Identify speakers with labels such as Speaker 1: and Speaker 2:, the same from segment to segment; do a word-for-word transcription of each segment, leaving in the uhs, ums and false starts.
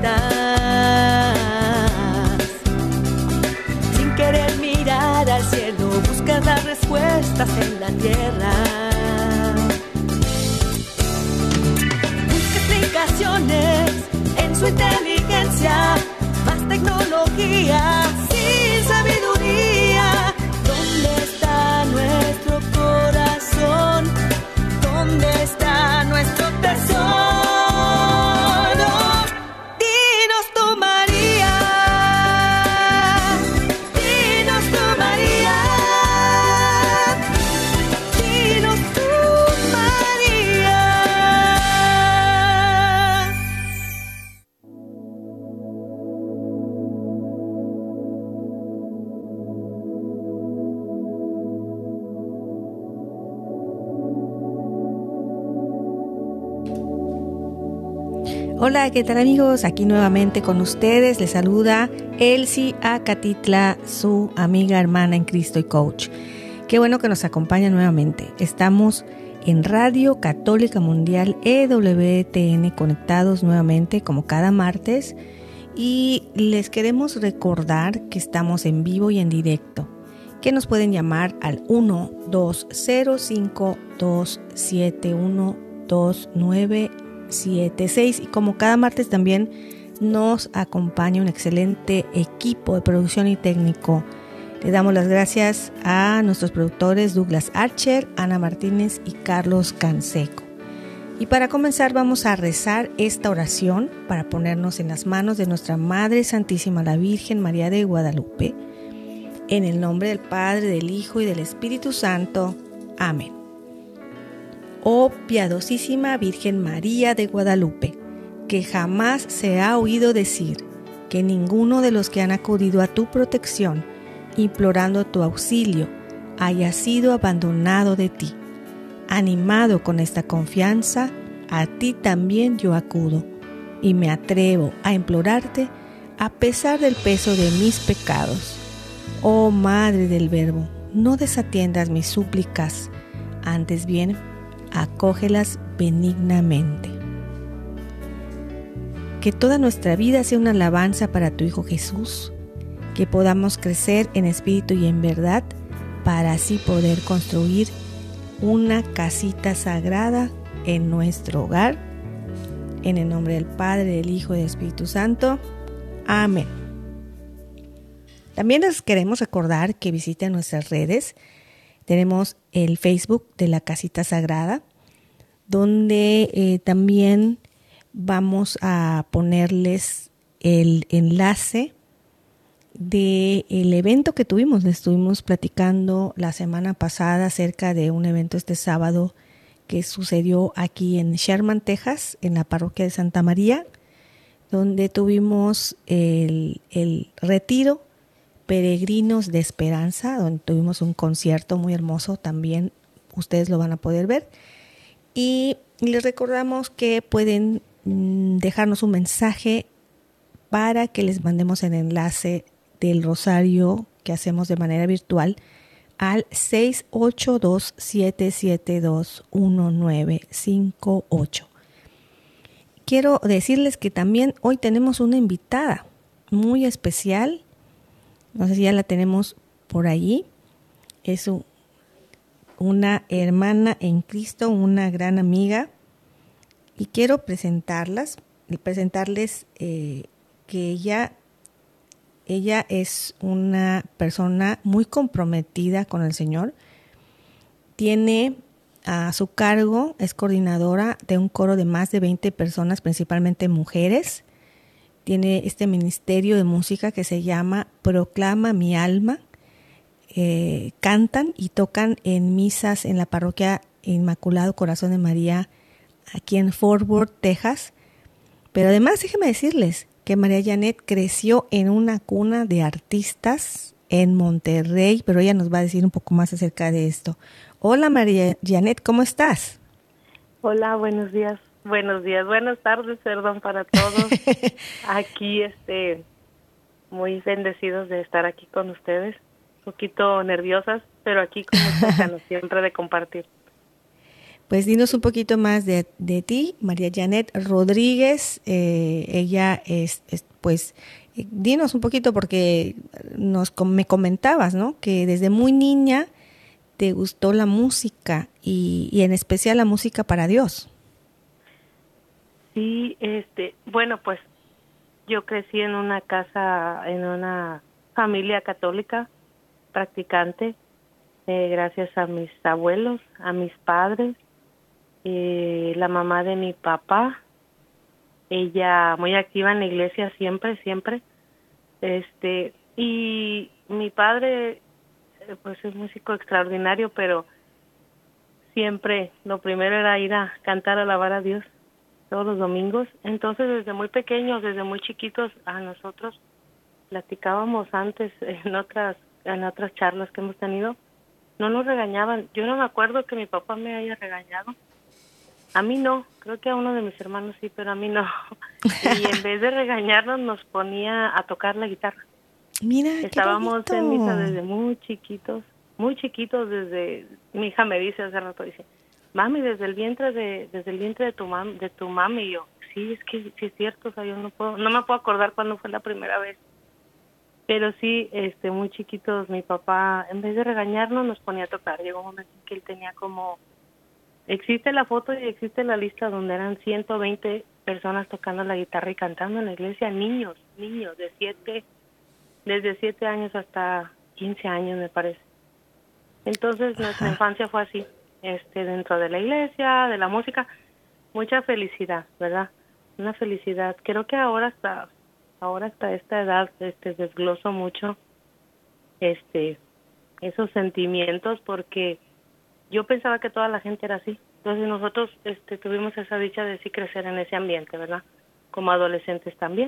Speaker 1: Sin querer mirar al cielo, buscas las respuestas en la tierra. Busca explicaciones en su inteligencia, más tecnología sin sabiduría. ¿Dónde está nuestro corazón? ¿Dónde está nuestro tesoro?
Speaker 2: Hola, ¿qué tal amigos? Aquí nuevamente con ustedes les saluda Elsie Acatitla, su amiga, hermana en Cristo y coach. Qué bueno que nos acompaña nuevamente. Estamos en Radio Católica Mundial E W T N conectados nuevamente como cada martes y les queremos recordar que estamos en vivo y en directo, que nos pueden llamar al uno dos cero cinco dos siete uno dos nueve siete seis y como cada martes también nos acompaña un excelente equipo de producción y técnico. Le damos las gracias a nuestros productores Douglas Archer, Ana Martínez y Carlos Canseco. Y para comenzar vamos a rezar esta oración para ponernos en las manos de nuestra Madre Santísima, la Virgen María de Guadalupe. En el nombre del Padre, del Hijo y del Espíritu Santo. Amén. Oh piadosísima Virgen María de Guadalupe, que jamás se ha oído decir que ninguno de los que han acudido a tu protección, implorando tu auxilio, haya sido abandonado de ti. Animado con esta confianza, a ti también yo acudo, y me atrevo a implorarte a pesar del peso de mis pecados. Oh Madre del Verbo, no desatiendas mis súplicas, antes bien, acógelas benignamente. Que toda nuestra vida sea una alabanza para tu Hijo Jesús, que podamos crecer en espíritu y en verdad, para así poder construir una casita sagrada en nuestro hogar. En el nombre del Padre, del Hijo y del Espíritu Santo. Amén. También les queremos recordar que visiten nuestras redes. Tenemos el Facebook de la Casita Sagrada, donde eh, también vamos a ponerles el enlace del evento que tuvimos. Les estuvimos platicando la semana pasada acerca de un evento este sábado que sucedió aquí en Sherman, Texas, en la parroquia de Santa María, donde tuvimos el, el retiro Peregrinos de Esperanza, donde tuvimos un concierto muy hermoso, también ustedes lo van a poder ver. Y les recordamos que pueden mm, dejarnos un mensaje para que les mandemos el enlace del rosario que hacemos de manera virtual al seis ocho dos, siete siete dos, uno nueve cinco ocho. Quiero decirles que también hoy tenemos una invitada muy especial. No sé si ya la tenemos por allí. Es un, una hermana en Cristo, una gran amiga. Y quiero presentarlas, presentarles eh, que ella, ella es una persona muy comprometida con el Señor. Tiene a su cargo, es coordinadora de un coro de más de veinte personas, principalmente mujeres. Tiene este ministerio de música que se llama Proclama mi alma. Eh, cantan y tocan en misas en la parroquia Inmaculado Corazón de María, aquí en Fort Worth, Texas. Pero además, déjenme decirles que María Janet creció en una cuna de artistas en Monterrey, pero ella nos va a decir un poco más acerca de esto. Hola María Janet, ¿cómo estás?
Speaker 3: Hola, buenos días. Buenos días, buenas tardes, perdón para todos. Aquí, este, muy bendecidos de estar aquí con ustedes. Un poquito nerviosas, pero aquí con muchas ganas siempre de compartir.
Speaker 2: Pues dinos un poquito más de, de ti, María Janet Rodríguez. Eh, ella es, es, pues, eh, dinos un poquito porque nos me comentabas, ¿no? Que desde muy niña te gustó la música y, y en especial la música para Dios.
Speaker 3: Sí, este, bueno, pues yo crecí en una casa, en una familia católica practicante, eh, gracias a mis abuelos, a mis padres, eh, la mamá de mi papá, ella muy activa en la iglesia siempre, siempre, este, y mi padre, eh, pues es músico extraordinario, pero siempre lo primero era ir a cantar, a alabar a Dios todos los domingos. Entonces, desde muy pequeños, desde muy chiquitos, a nosotros platicábamos antes en otras en otras charlas que hemos tenido, no nos regañaban. Yo no me acuerdo que mi papá me haya regañado. A mí no, creo que a uno de mis hermanos sí, pero a mí no. Y en vez de regañarnos, nos ponía a tocar la guitarra.
Speaker 2: Mira,
Speaker 3: Estábamos
Speaker 2: qué
Speaker 3: en
Speaker 2: bonito.
Speaker 3: misa desde muy chiquitos, muy chiquitos desde, mi hija me dice hace rato, dice, mami, desde el vientre de, desde el vientre de tu mam, de tu mami, y yo, sí, es que sí es cierto, o sea, yo no puedo, no me puedo acordar cuándo fue la primera vez, pero sí, este, muy chiquitos, mi papá, en vez de regañarnos, nos ponía a tocar. Llegó un momento en que él tenía como, existe la foto y existe la lista donde eran ciento veinte personas tocando la guitarra y cantando en la iglesia, niños, niños de siete desde siete años hasta quince años, me parece. Entonces, nuestra
Speaker 2: Ajá.
Speaker 3: infancia fue así, este, dentro de la iglesia, de la música, mucha felicidad, ¿verdad? Una felicidad. Creo que ahora hasta, ahora hasta esta edad, este, desgloso mucho, este, esos sentimientos, porque yo pensaba que toda la gente era así. Entonces, nosotros, este, tuvimos esa dicha de sí crecer en ese ambiente, ¿verdad? Como adolescentes también.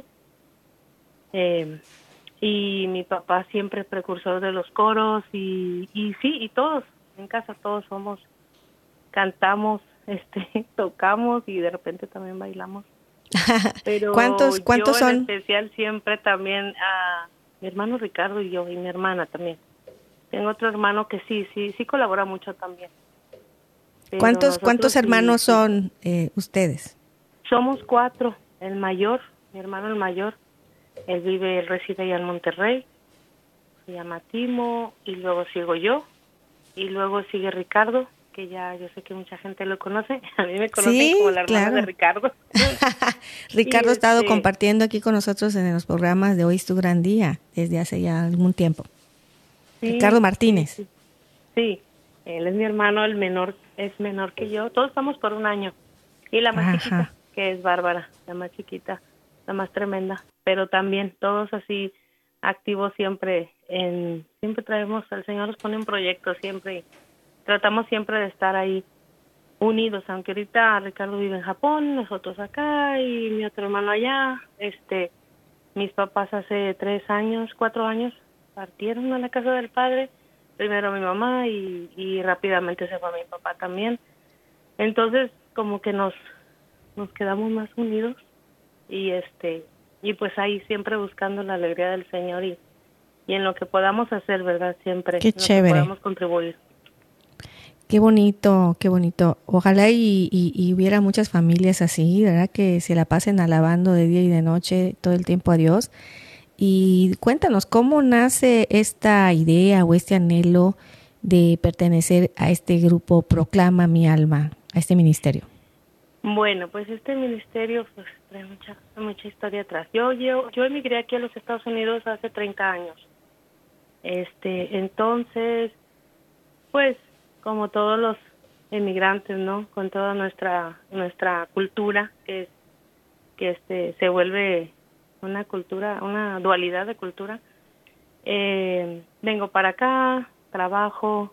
Speaker 3: Eh, y mi papá siempre precursor de los coros y, y sí, y todos, en casa todos somos, cantamos, este, tocamos y de repente también bailamos. Pero
Speaker 2: ¿Cuántos, cuántos
Speaker 3: yo en
Speaker 2: son?
Speaker 3: especial siempre también a mi hermano Ricardo y yo y mi hermana también. Tengo otro hermano que sí, sí, sí colabora mucho también. Pero
Speaker 2: ¿Cuántos,
Speaker 3: nosotros
Speaker 2: cuántos
Speaker 3: sí,
Speaker 2: hermanos
Speaker 3: sí.
Speaker 2: son eh, ustedes?
Speaker 3: Somos cuatro, el mayor, mi hermano el mayor, él vive, él reside allá en Monterrey, se llama Timo, y luego sigo yo, y luego sigue Ricardo, que ya yo sé que mucha gente lo conoce, a mí me conocen como
Speaker 2: Sí,
Speaker 3: la hermana de
Speaker 2: claro.
Speaker 3: Ricardo.
Speaker 2: Ricardo
Speaker 3: Y
Speaker 2: ha estado
Speaker 3: este,
Speaker 2: compartiendo aquí con nosotros en los programas de Hoy es tu gran día desde hace ya algún tiempo. Ricardo
Speaker 3: sí, sí,
Speaker 2: Martínez.
Speaker 3: sí, sí, él es mi hermano, el menor, es menor que yo, todos estamos por un año, y la más chiquita,
Speaker 2: Ajá.
Speaker 3: que es Bárbara, la más chiquita, la más tremenda, pero también todos así activos siempre, en siempre traemos, el Señor nos pone en proyectos siempre, tratamos siempre de estar ahí unidos, aunque ahorita Ricardo vive en Japón, nosotros acá y mi otro hermano allá, este, mis papás hace tres años, cuatro años partieron a la casa del padre, primero mi mamá y, y rápidamente se fue mi papá también, entonces como que nos nos quedamos más unidos y este y pues ahí siempre buscando la alegría del Señor y, y en lo que podamos hacer, ¿verdad? Siempre,
Speaker 2: Qué
Speaker 3: en lo que
Speaker 2: chévere.
Speaker 3: podamos contribuir.
Speaker 2: Qué bonito, qué bonito. Ojalá y, y, y hubiera muchas familias así, ¿verdad? Que se la pasen alabando de día y de noche todo el tiempo a Dios. Y cuéntanos, ¿cómo nace esta idea o este anhelo de pertenecer a este grupo Proclama mi alma, a este ministerio?
Speaker 3: Bueno, pues este ministerio pues trae mucha mucha historia atrás. Yo yo yo emigré aquí a los Estados Unidos hace treinta años. Este, entonces, pues como todos los emigrantes, ¿no? Con toda nuestra nuestra cultura que es que este se vuelve una cultura, una dualidad de cultura. Eh, vengo para acá, trabajo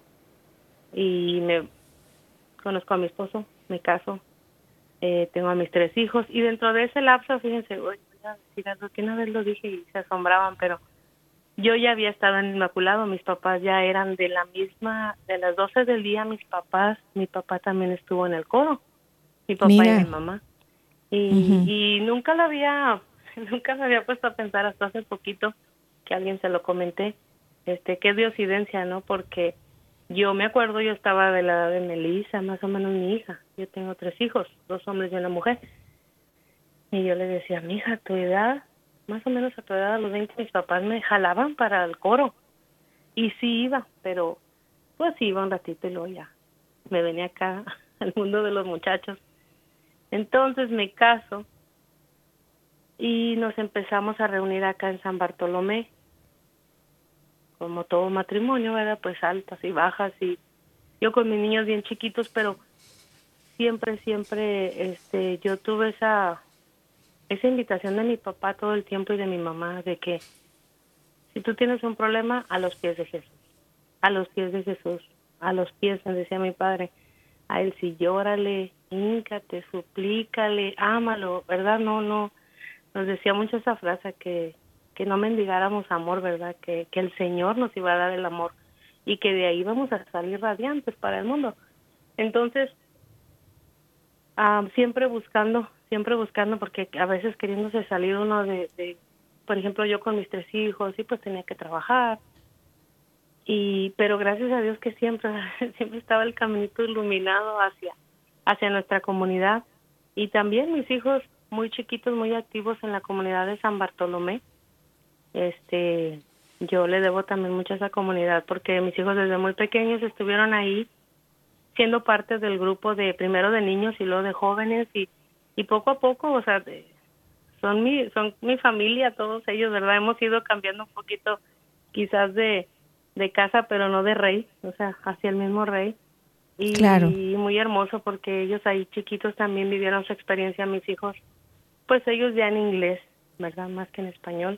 Speaker 3: y me conozco a mi esposo, me caso, eh, tengo a mis tres hijos y dentro de ese lapso, fíjense, voy a decir algo que una vez lo dije y se asombraban, pero yo ya había estado en Inmaculado, mis papás ya eran de la misma, de las doce del día, mis papás, mi papá también estuvo en el coro, mi papá y mi
Speaker 2: Mira.
Speaker 3: mamá. Y,
Speaker 2: Uh-huh.
Speaker 3: y nunca lo había, nunca me había puesto a pensar hasta hace poquito que alguien se lo comenté, este, qué diosidencia, ¿no? Porque Yo me acuerdo, yo estaba de la edad de Melissa, más o menos mi hija. Yo tengo tres hijos, dos hombres y una mujer. Y yo le decía, mija, a tu edad, más o menos a tu edad, a los veinte, mis papás me jalaban para el coro. Y sí iba, pero pues iba un ratito y luego ya me venía acá al mundo de los muchachos. Entonces me caso y nos empezamos a reunir acá en San Bartolomé. Como todo matrimonio, ¿verdad? Pues altas y bajas, y yo con mis niños bien chiquitos, pero siempre, siempre, este, yo tuve esa, esa invitación de mi papá todo el tiempo y de mi mamá, de que si tú tienes un problema, a los pies de Jesús, a los pies de Jesús, a los pies, me decía mi padre, a él sí llórale, híncate, suplícale, ámalo, ¿verdad? No, no, nos decía mucho esa frase que que no mendigáramos amor, ¿verdad? Que, que el Señor nos iba a dar el amor y que de ahí vamos a salir radiantes para el mundo. Entonces, um, siempre buscando, siempre buscando, porque a veces queriéndose salir uno de, de, por ejemplo, yo con mis tres hijos, sí, pues tenía que trabajar, y pero gracias a Dios que siempre, siempre estaba el caminito iluminado hacia, hacia nuestra comunidad, y también mis hijos muy chiquitos, muy activos en la comunidad de San Bartolomé. Este, yo le debo también mucho a esa comunidad porque mis hijos desde muy pequeños estuvieron ahí siendo parte del grupo de primero de niños y luego de jóvenes y, y poco a poco, o sea, de, son mi son mi familia todos ellos, ¿verdad? Hemos ido cambiando un poquito quizás de, de casa, pero no de rey, o sea, hacia el mismo rey. Y
Speaker 2: Claro.
Speaker 3: muy hermoso porque ellos ahí chiquitos también vivieron su experiencia, mis hijos, pues ellos ya en inglés, ¿verdad? Más que en español.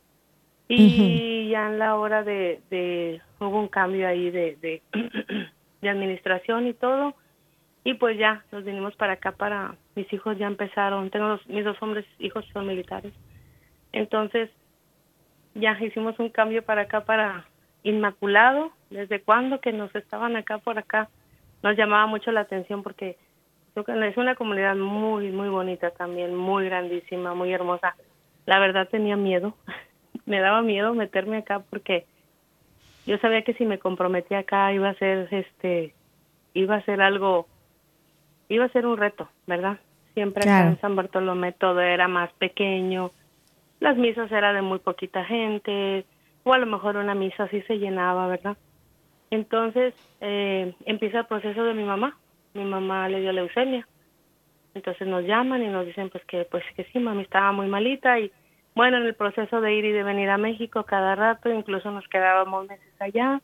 Speaker 3: Y uh-huh. ya en la hora de, de hubo un cambio ahí de, de, de administración y todo, y pues ya nos vinimos para acá para, mis hijos ya empezaron, tengo dos, mis dos hombres hijos son militares, entonces ya hicimos un cambio para acá para Inmaculado. Desde cuando que nos estaban acá por acá, nos llamaba mucho la atención porque es una comunidad muy, muy bonita también, muy grandísima, muy hermosa. La verdad tenía miedo. Me daba miedo meterme acá porque yo sabía que si me comprometía acá iba a ser este iba a ser algo iba a ser un reto, ¿verdad? Siempre acá claro. En San Bartolomé todo era más pequeño, las misas eran de muy poquita gente, o a lo mejor una misa así se llenaba, ¿verdad? Entonces eh, empieza el proceso de mi mamá. Mi mamá le dio leucemia, entonces nos llaman y nos dicen pues que pues que sí, mami estaba muy malita. Y bueno, en el proceso de ir y de venir a México cada rato, incluso nos quedábamos meses allá.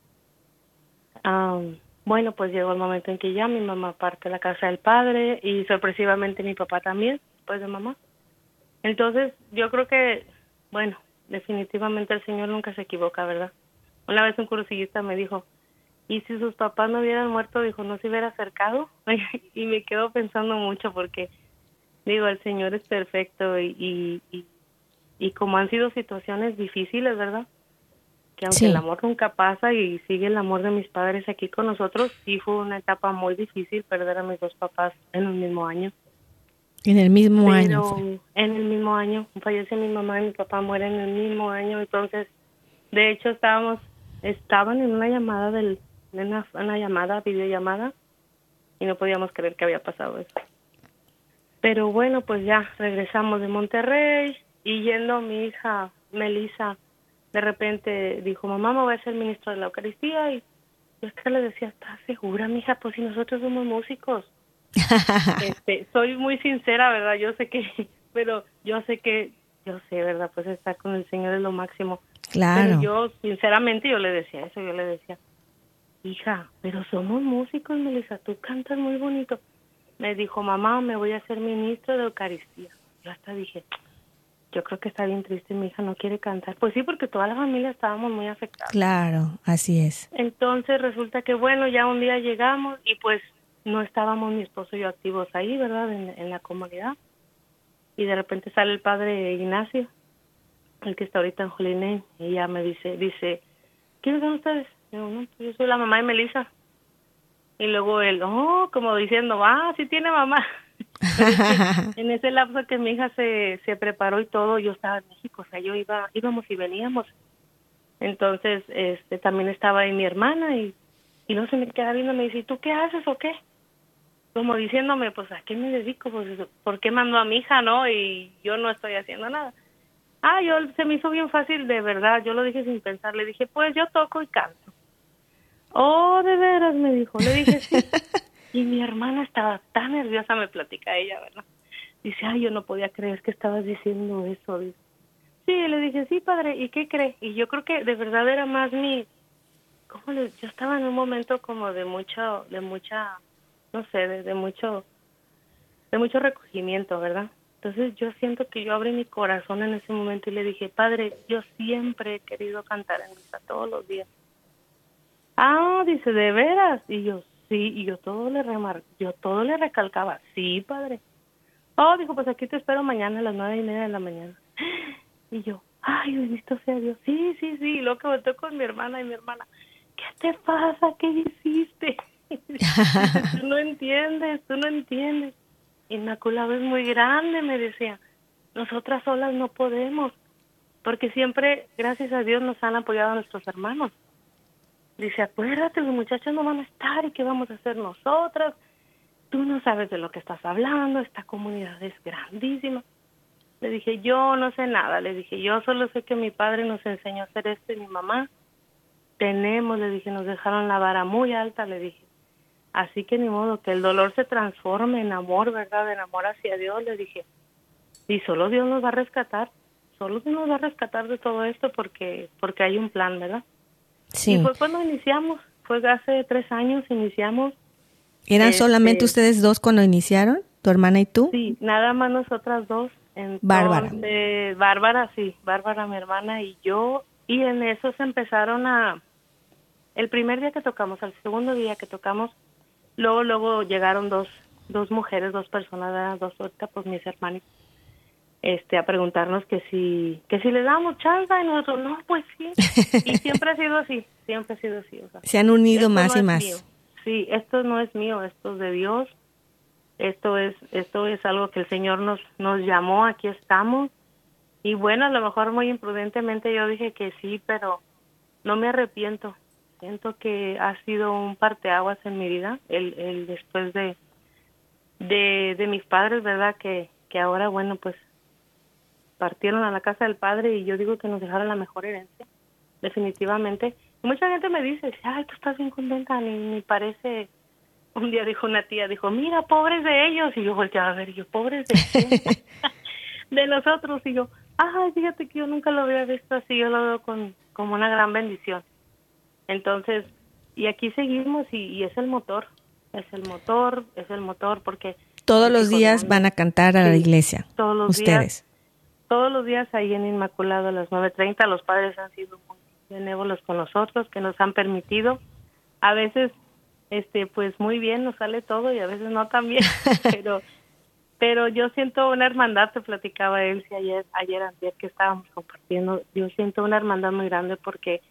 Speaker 3: Um, bueno, pues llegó el momento en que ya mi mamá parte a la casa del padre y sorpresivamente mi papá también, después de mamá. Entonces, yo creo que, bueno, definitivamente el Señor nunca se equivoca, ¿verdad? Una vez un cursillista me dijo, ¿y si sus papás no hubieran muerto? Dijo, ¿no se hubiera acercado? Y me quedo pensando mucho porque, digo, el Señor es perfecto y... y, y Y como han sido situaciones difíciles, ¿verdad? Que aunque sí. El amor nunca pasa y sigue el amor de mis padres aquí con nosotros, sí fue una etapa muy difícil perder a mis dos papás en el mismo año.
Speaker 2: En el mismo
Speaker 3: Pero
Speaker 2: año fue.
Speaker 3: En el mismo año. Fallece mi mamá y mi papá mueren en el mismo año. Entonces, de hecho, estábamos, estaban en una llamada, del, en una, una llamada, videollamada, y no podíamos creer que había pasado eso. Pero bueno, pues ya regresamos de Monterrey. Y yendo mi hija, Melissa, de repente dijo, mamá, me voy a ser ministro de la Eucaristía. Y yo es que le decía, ¿estás segura, mija? Pues si nosotros somos músicos. este, soy muy sincera, ¿verdad? Yo sé que, pero yo sé que, yo sé, ¿verdad? Pues estar con el Señor es lo máximo.
Speaker 2: Claro.
Speaker 3: Pero yo, sinceramente, yo le decía eso, yo le decía, hija, pero somos músicos, Melissa, tú cantas muy bonito. Me dijo, mamá, me voy a ser ministro de Eucaristía. Yo hasta dije, yo creo que está bien triste, mi hija no quiere cantar. Pues sí, porque toda la familia estábamos muy afectados.
Speaker 2: Claro, así es.
Speaker 3: Entonces resulta que, bueno, ya un día llegamos y pues no estábamos mi esposo y yo activos ahí, ¿verdad? En, en la comunidad. Y de repente sale el padre Ignacio, el que está ahorita en Joliné, y ya me dice, dice, ¿quiénes son ustedes? Yo, no, pues yo soy la mamá de Melissa. Y luego él, oh, como diciendo, ah, sí tiene mamá. En ese lapso que mi hija se, se preparó y todo, yo estaba en México, o sea, yo iba, íbamos y veníamos. Entonces, este, también estaba ahí mi hermana y, Y luego se me queda viendo y me dice, ¿y tú qué haces o qué? Como diciéndome, pues, ¿a qué me dedico? Pues, ¿por qué mandó a mi hija, no? Y yo no estoy haciendo nada. Ah, yo, se me hizo bien fácil, de verdad. Yo lo dije sin pensar. Le dije, pues, yo toco y canto. Oh, de veras, me dijo. Le dije, sí. Y mi hermana estaba tan nerviosa, me platica ella, ¿verdad? Dice, ay, yo no podía creer que estabas diciendo eso. Dice, sí, le dije, sí, padre, ¿y qué cree? Y yo creo que de verdad era más mi... ¿Cómo le...? Yo estaba en un momento como de mucho, de mucha, no sé, de, de mucho, de mucho recogimiento, ¿verdad? Entonces yo siento que yo abrí mi corazón en ese momento y le dije, padre, yo siempre he querido cantar en misa todos los días. Ah, dice, ¿de veras? Y yo, sí, y yo todo le remar, yo todo le recalcaba, sí, padre. Oh, dijo, pues aquí te espero mañana a las nueve y media de la mañana. Y yo, ay, bendito sea Dios, sí, sí, sí. Y luego que volteé con mi hermana y mi hermana, ¿qué te pasa? ¿Qué hiciste? Dice, tú no entiendes, tú no entiendes. Inmaculado es muy grande, me decía. Nosotras solas no podemos, porque siempre, gracias a Dios, nos han apoyado nuestros hermanos. Dice, acuérdate, los muchachos no van a estar y qué vamos a hacer nosotras. Tú no sabes de lo que estás hablando, esta comunidad es grandísima. Le dije, yo no sé nada, le dije, yo solo sé que mi padre nos enseñó a hacer esto y mi mamá. Tenemos, le dije, nos dejaron la vara muy alta, le dije. Así que ni modo, que el dolor se transforme en amor, ¿verdad? En amor hacia Dios, le dije. Y solo Dios nos va a rescatar, solo Dios nos va a rescatar de todo esto porque, porque hay un plan, ¿verdad?
Speaker 2: Sí.
Speaker 3: Y fue cuando iniciamos, fue hace tres años iniciamos.
Speaker 2: ¿Eran
Speaker 3: este,
Speaker 2: solamente ustedes dos cuando iniciaron? ¿Tu hermana y tú?
Speaker 3: Sí, nada más nosotras dos. Entonces,
Speaker 2: Bárbara.
Speaker 3: Bárbara, sí, Bárbara, mi hermana y yo. Y en eso se empezaron a... El primer día que tocamos, el segundo día que tocamos, luego, luego llegaron dos, dos mujeres, dos personas, ¿verdad? Dos ahorita, pues mis hermanos, este, a preguntarnos que si, que si les damos chance y nosotros, no, pues sí. Y siempre ha sido así, siempre ha sido así. O sea,
Speaker 2: Se han unido
Speaker 3: esto
Speaker 2: más
Speaker 3: no
Speaker 2: y
Speaker 3: es
Speaker 2: más.
Speaker 3: mío. Sí, esto no es mío, esto es de Dios. Esto es, esto es algo que el Señor nos, nos llamó, aquí estamos. Y bueno, a lo mejor muy imprudentemente yo dije que sí, pero no me arrepiento. Siento que ha sido un parteaguas en mi vida, el, el después de, de, de mis padres, ¿verdad? Que, que ahora, bueno, pues partieron a la casa del Padre y yo digo que nos dejaron la mejor herencia, definitivamente. Y mucha gente me dice, ay, tú estás bien contenta, ni, ni parece... Un día dijo una tía, dijo, mira, pobres de ellos. Y yo volteaba a ver, y yo, ¿pobres de quién? De nosotros. Y yo, ay, fíjate que yo nunca lo había visto así, yo lo veo con, como una gran bendición. Entonces, y aquí seguimos y, y es el motor, es el motor, es el motor, porque...
Speaker 2: Todos
Speaker 3: mis
Speaker 2: los
Speaker 3: hijos
Speaker 2: días
Speaker 3: grandes,
Speaker 2: van a cantar a la
Speaker 3: sí,
Speaker 2: iglesia,
Speaker 3: todos los
Speaker 2: ustedes.
Speaker 3: días, todos los días ahí en Inmaculado a las nueve treinta, los padres han sido muy benévolos con nosotros, que nos han permitido, a veces... este pues muy bien nos sale todo y a veces no tan bien, pero pero yo siento una hermandad, te platicaba él si ayer ayer antes que estábamos compartiendo, yo siento una hermandad muy grande porque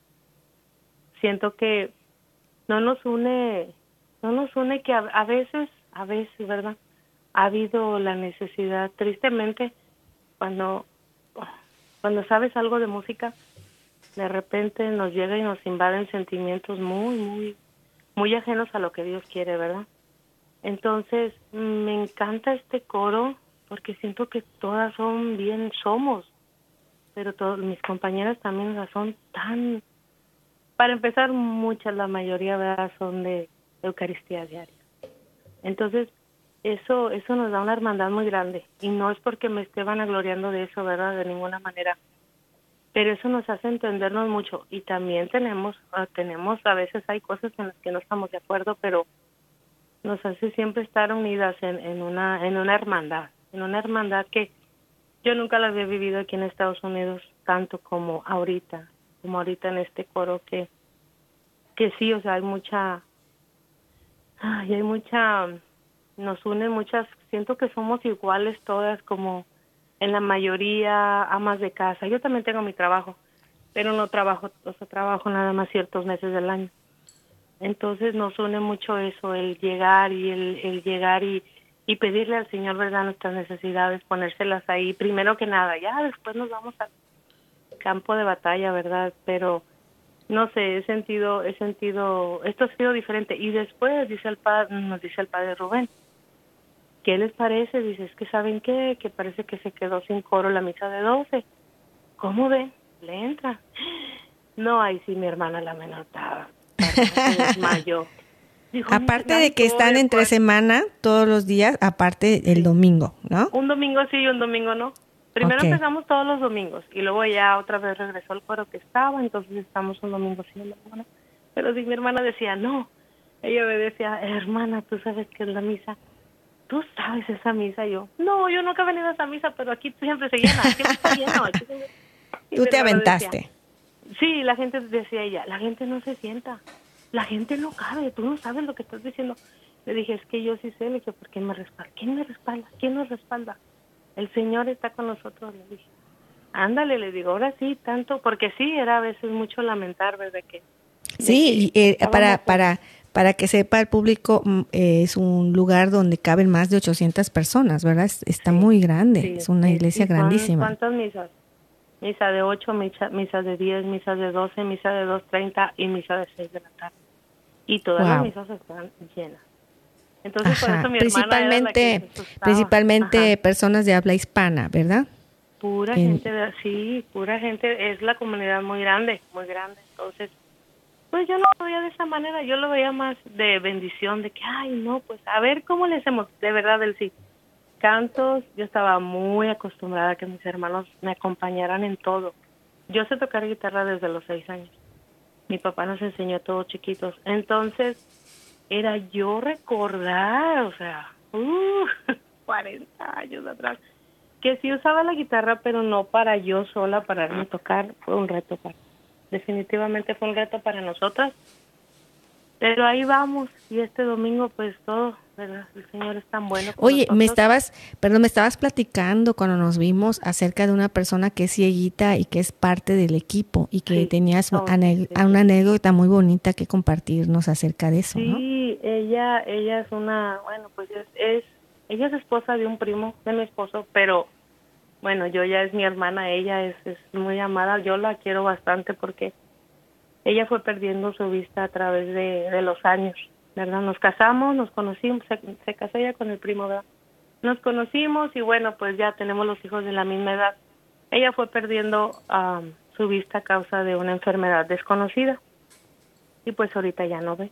Speaker 3: siento que no nos une no nos une que a, a veces a veces, ¿verdad? Ha habido la necesidad, tristemente, cuando cuando sabes algo de música, de repente nos llega y nos invaden sentimientos muy muy muy ajenos a lo que Dios quiere, ¿verdad? Entonces, me encanta este coro porque siento que todas son bien, somos, pero todas mis compañeras también las son tan, para empezar, muchas, la mayoría, ¿verdad?, son de Eucaristía diaria. Entonces, eso eso nos da una hermandad muy grande y no es porque me esté vanagloriando de eso, ¿verdad?, de ninguna manera. Pero eso nos hace entendernos mucho y también tenemos, tenemos a veces hay cosas en las que no estamos de acuerdo, pero nos hace siempre estar unidas en, en una en una hermandad, en una hermandad que yo nunca la había vivido aquí en Estados Unidos tanto como ahorita, como ahorita en este coro que que sí, o sea, hay mucha, ay, hay mucha, nos unen muchas, siento que somos iguales todas como en la mayoría amas de casa. Yo también tengo mi trabajo, pero no trabajo, o sea, trabajo nada más ciertos meses del año. Entonces nos une mucho eso, el llegar y el, el llegar y, y pedirle al Señor, ¿verdad?, nuestras necesidades, ponérselas ahí, primero que nada, ya después nos vamos al campo de batalla, ¿verdad? Pero no sé, he sentido, he sentido, esto ha sido diferente. Y después dice el padre, nos dice el padre Rubén, ¿qué les parece? Dice, es que ¿saben qué? Que parece que se quedó sin coro la misa de doce. ¿Cómo ven? ¿Le entra? No, ahí sí mi hermana la menor estaba, se desmayó. Dijo,
Speaker 2: aparte de que están entre
Speaker 3: pues,
Speaker 2: semana todos los días, aparte el
Speaker 3: sí.
Speaker 2: domingo, ¿no?
Speaker 3: Un domingo sí y un domingo no. Primero
Speaker 2: Okay.
Speaker 3: empezamos todos los domingos y luego ya otra vez regresó el coro que estaba, entonces estamos un domingo sí y un domingo no. Pero si mi hermana decía, no, ella me decía, hermana, tú sabes que es la misa. ¿Tú sabes esa misa? Yo, no, yo nunca he venido a esa misa, pero aquí siempre se llena, siempre está lleno. Y
Speaker 2: Tú
Speaker 3: mi
Speaker 2: te
Speaker 3: hermana
Speaker 2: aventaste.
Speaker 3: decía, sí, la gente decía ella, la gente no se sienta, la gente no cabe, tú no sabes lo que estás diciendo. Le dije, es que yo sí sé, le dije, ¿por qué me respalda? ¿Quién me respalda? ¿Quién nos respalda? El Señor está con nosotros, le dije. Ándale, le digo, ahora sí, tanto, porque sí, era a veces mucho lamentar, ¿verdad? Que,
Speaker 2: sí,
Speaker 3: que
Speaker 2: y, eh, para,
Speaker 3: estábamos,
Speaker 2: para, para que sepa el público, mm, eh, es un lugar donde caben más de ochocientas personas, ¿verdad? Es- Está
Speaker 3: sí,
Speaker 2: muy grande,
Speaker 3: sí,
Speaker 2: es una
Speaker 3: sí,
Speaker 2: iglesia
Speaker 3: ¿y son
Speaker 2: grandísima.
Speaker 3: cuántas misas? Misa de ocho, misa, misa de diez, misa de doce, misa de dos treinta y misa de seis de la tarde. Y todas las
Speaker 2: Wow.
Speaker 3: misas están llenas. Entonces, por eso
Speaker 2: Ajá,
Speaker 3: mi hermana era la que
Speaker 2: principalmente,
Speaker 3: se asustaba.
Speaker 2: principalmente
Speaker 3: Ajá.
Speaker 2: personas de habla hispana, ¿verdad?
Speaker 3: Pura
Speaker 2: En-
Speaker 3: gente, de, sí, pura gente. Es la comunidad muy grande, muy grande. Entonces, pues yo no lo veía de esa manera. Yo lo veía más de bendición, de que, ay, no, pues a ver cómo le hacemos. De verdad, del sí. Cantos, yo estaba muy acostumbrada a que mis hermanos me acompañaran en todo. Yo sé tocar guitarra desde los seis años. Mi papá nos enseñó todos chiquitos. Entonces, era yo recordar, o sea, uh, cuarenta años atrás, que sí usaba la guitarra, pero no para yo sola pararme a tocar. Fue un reto para, definitivamente fue un reto para nosotras. Pero ahí vamos, y este domingo pues todo, ¿verdad? El Señor es tan bueno con
Speaker 2: Oye, me
Speaker 3: nosotros.
Speaker 2: estabas, perdón, me estabas platicando cuando nos vimos acerca de una persona que es cieguita y que es parte del equipo y que
Speaker 3: Sí,
Speaker 2: tenías
Speaker 3: oh,
Speaker 2: ane-
Speaker 3: sí, sí, sí.
Speaker 2: una anécdota muy bonita que compartirnos acerca de eso, ¿no?
Speaker 3: Sí, ella, ella es una, bueno, pues es, es, ella es esposa de un primo de mi esposo, pero bueno, yo ya es mi hermana, ella es, es muy amada, yo la quiero bastante porque ella fue perdiendo su vista a través de, de los años, ¿verdad? Nos casamos, nos conocimos, se, se casó ella con el primo, ¿verdad? Nos conocimos y bueno, pues ya tenemos los hijos de la misma edad. Ella fue perdiendo um, su vista a causa de una enfermedad desconocida y pues ahorita ya no ve.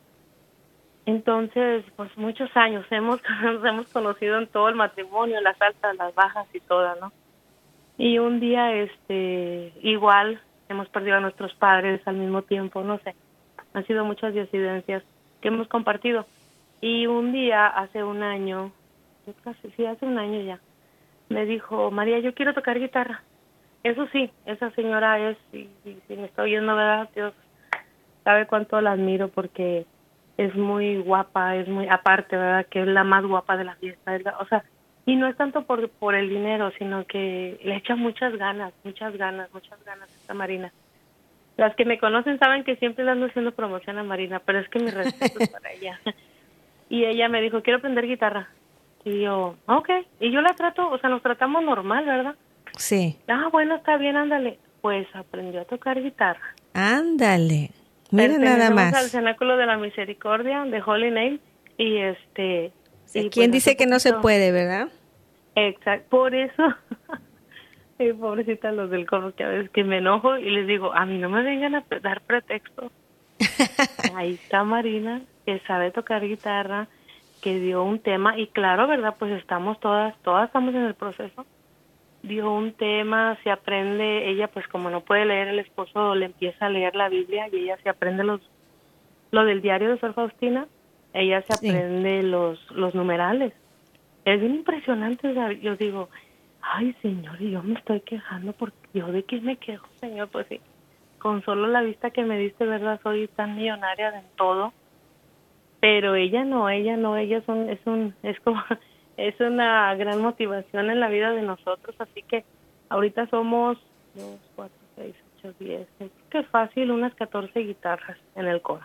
Speaker 3: Entonces, pues muchos años hemos nos hemos conocido en todo el matrimonio, las altas, las bajas y todas, ¿no? Y un día, este, igual hemos perdido a nuestros padres al mismo tiempo, no sé, han sido muchas disidencias que hemos compartido. Y un día, hace un año, yo casi, sí, hace un año ya, me dijo, María, yo quiero tocar guitarra. Eso sí, esa señora es, y, y si me está oyendo, ¿verdad? Dios sabe cuánto la admiro porque es muy guapa, es muy, aparte, ¿verdad? Que es la más guapa de la fiesta, ¿verdad? O sea, y no es tanto por, por el dinero, sino que le echa muchas ganas, muchas ganas, muchas ganas esta Marina. Las que me conocen saben que siempre le ando haciendo promoción a Marina, pero es que mi respeto es para ella. Y ella me dijo, quiero aprender guitarra. Y yo, ok. Y yo la trato, o sea, nos tratamos normal, ¿verdad?
Speaker 2: Sí.
Speaker 3: Ah, bueno, está bien, ándale. Pues aprendió a tocar guitarra.
Speaker 2: Ándale. Mira nada
Speaker 3: Pertenecemos al
Speaker 2: más.
Speaker 3: Cenáculo de la Misericordia de Holy Name y este
Speaker 2: O sea,
Speaker 3: y
Speaker 2: ¿quién
Speaker 3: pues hace
Speaker 2: dice que no se
Speaker 3: poquito,
Speaker 2: puede, verdad?
Speaker 3: exacto, por eso, eh, pobrecita los del coro, que a veces que me enojo y les digo, a mí no me vengan a pre- dar pretexto. Ahí está Marina, que sabe tocar guitarra, que dio un tema y claro, verdad, pues estamos todas, todas estamos en el proceso. Dio un tema, se aprende, ella pues como no puede leer, el esposo le empieza a leer la Biblia y ella se aprende los lo del diario de Sor Faustina, ella se
Speaker 2: Sí.
Speaker 3: aprende los los numerales. Es bien impresionante, o sea, yo digo, ay Señor, y yo me estoy quejando, porque yo de qué me quejo, Señor, pues sí, con solo la vista que me diste, verdad, soy tan millonaria en todo, pero ella no, ella no, ella es un, es un, es como, es una gran motivación en la vida de nosotros, así que ahorita somos dos, cuatro, seis, ocho, diez, qué fácil, unas catorce guitarras en el coro.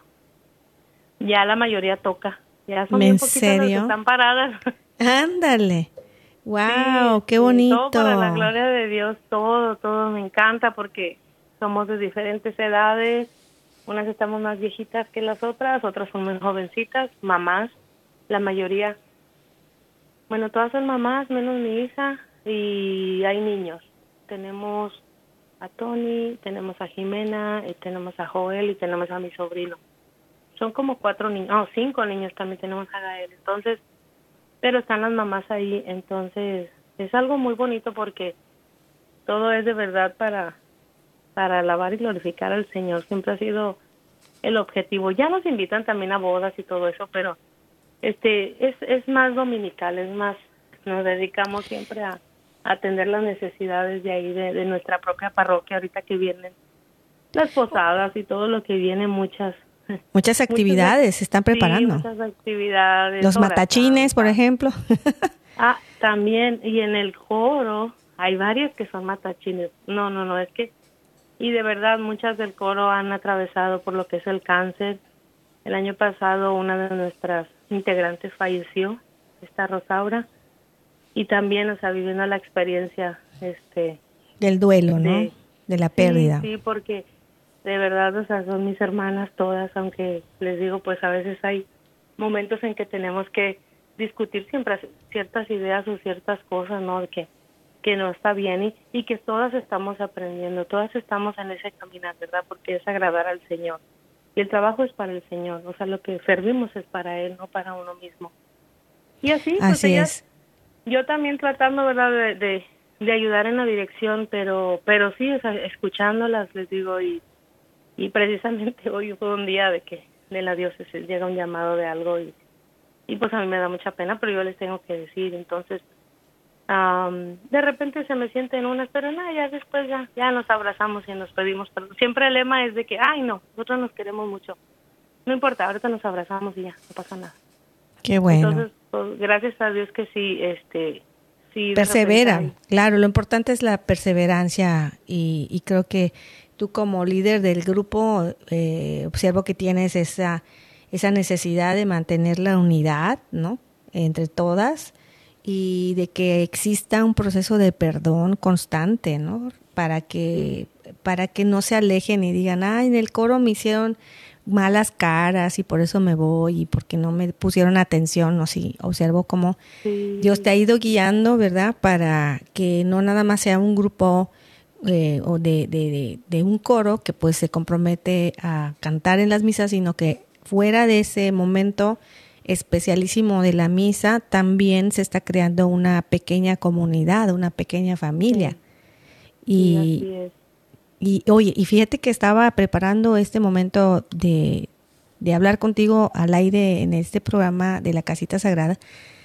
Speaker 3: Ya la mayoría toca, ya son bien
Speaker 2: ¿En
Speaker 3: poquitas las que
Speaker 2: serio?
Speaker 3: están paradas.
Speaker 2: Ándale. Wow,
Speaker 3: Sí,
Speaker 2: qué
Speaker 3: este, todo para la
Speaker 2: bonito.
Speaker 3: gloria de Dios, todo, todo me encanta porque somos de diferentes edades, unas estamos más viejitas que las otras, otras son muy jovencitas, mamás, la mayoría. Bueno, todas son mamás, menos mi hija, y hay niños. Tenemos a Tony, tenemos a Jimena, y tenemos a Joel y tenemos a mi sobrino. Son como cuatro niños, no, cinco niños también tenemos a Gael. Entonces, pero están las mamás ahí, entonces es algo muy bonito porque todo es de verdad para, para alabar y glorificar al Señor. Siempre ha sido el objetivo. Ya nos invitan también a bodas y todo eso, pero este es, es más dominical, es más, nos dedicamos siempre a, a atender las necesidades de ahí, de, de nuestra propia parroquia, ahorita que vienen las posadas y todo lo que viene, muchas
Speaker 2: Muchas actividades
Speaker 3: muchas,
Speaker 2: se están preparando.
Speaker 3: Sí, muchas actividades.
Speaker 2: Los matachines, por ejemplo.
Speaker 3: Ah, también, y en el coro hay varias que son matachines. No, no, no, es que, y de verdad muchas del coro han atravesado por lo que es el cáncer. El año pasado una de nuestras integrantes falleció, esta Rosaura, y también, o sea, viviendo la experiencia, este...
Speaker 2: del duelo,
Speaker 3: de,
Speaker 2: ¿no? De la pérdida.
Speaker 3: Sí, sí, porque de verdad, o sea, son mis hermanas todas, aunque les digo, pues a veces hay momentos en que tenemos que discutir siempre ciertas ideas o ciertas cosas, ¿no? De que, que no está bien y, y que todas estamos aprendiendo, todas estamos en ese caminar, ¿verdad? Porque es agradar al Señor. Y el trabajo es para el Señor, o sea, lo que servimos es para Él, no para uno mismo. Y así, pues
Speaker 2: Así
Speaker 3: ellas,
Speaker 2: es.
Speaker 3: yo también tratando, ¿verdad?, de, de, de ayudar en la dirección, pero pero sí, o sea, escuchándolas, les digo, y y precisamente hoy fue un día de que de la diócesis llega un llamado de algo y, y pues a mí me da mucha pena, pero yo les tengo que decir. Entonces, um, de repente se me sienten unas, pero nada, ya después ya, ya nos abrazamos y nos pedimos perdón. Siempre el lema es de que, ay no, nosotros nos queremos mucho. No importa, ahorita nos abrazamos y ya, no pasa nada.
Speaker 2: Qué bueno.
Speaker 3: Entonces, pues, gracias a Dios que sí, este... sí,
Speaker 2: persevera, claro, lo importante es la perseverancia y, y creo que tú como líder del grupo eh, observo que tienes esa esa necesidad de mantener la unidad, ¿no? Entre todas y de que exista un proceso de perdón constante, ¿no? Para que para que no se alejen y digan, ay, en el coro me hicieron malas caras y por eso me voy y porque no me pusieron atención, no, sí, observo cómo sí. Dios te ha ido guiando, ¿verdad? Para que no nada más sea un grupo eh, o de, de, de, de un coro que pues se compromete a cantar en las misas, sino que fuera de ese momento especialísimo de la misa también se está creando una pequeña comunidad, una pequeña familia.
Speaker 3: Sí.
Speaker 2: Y,
Speaker 3: sí, así es.
Speaker 2: Y oye, y fíjate que estaba preparando este momento de, de hablar contigo al aire en este programa de la Casita Sagrada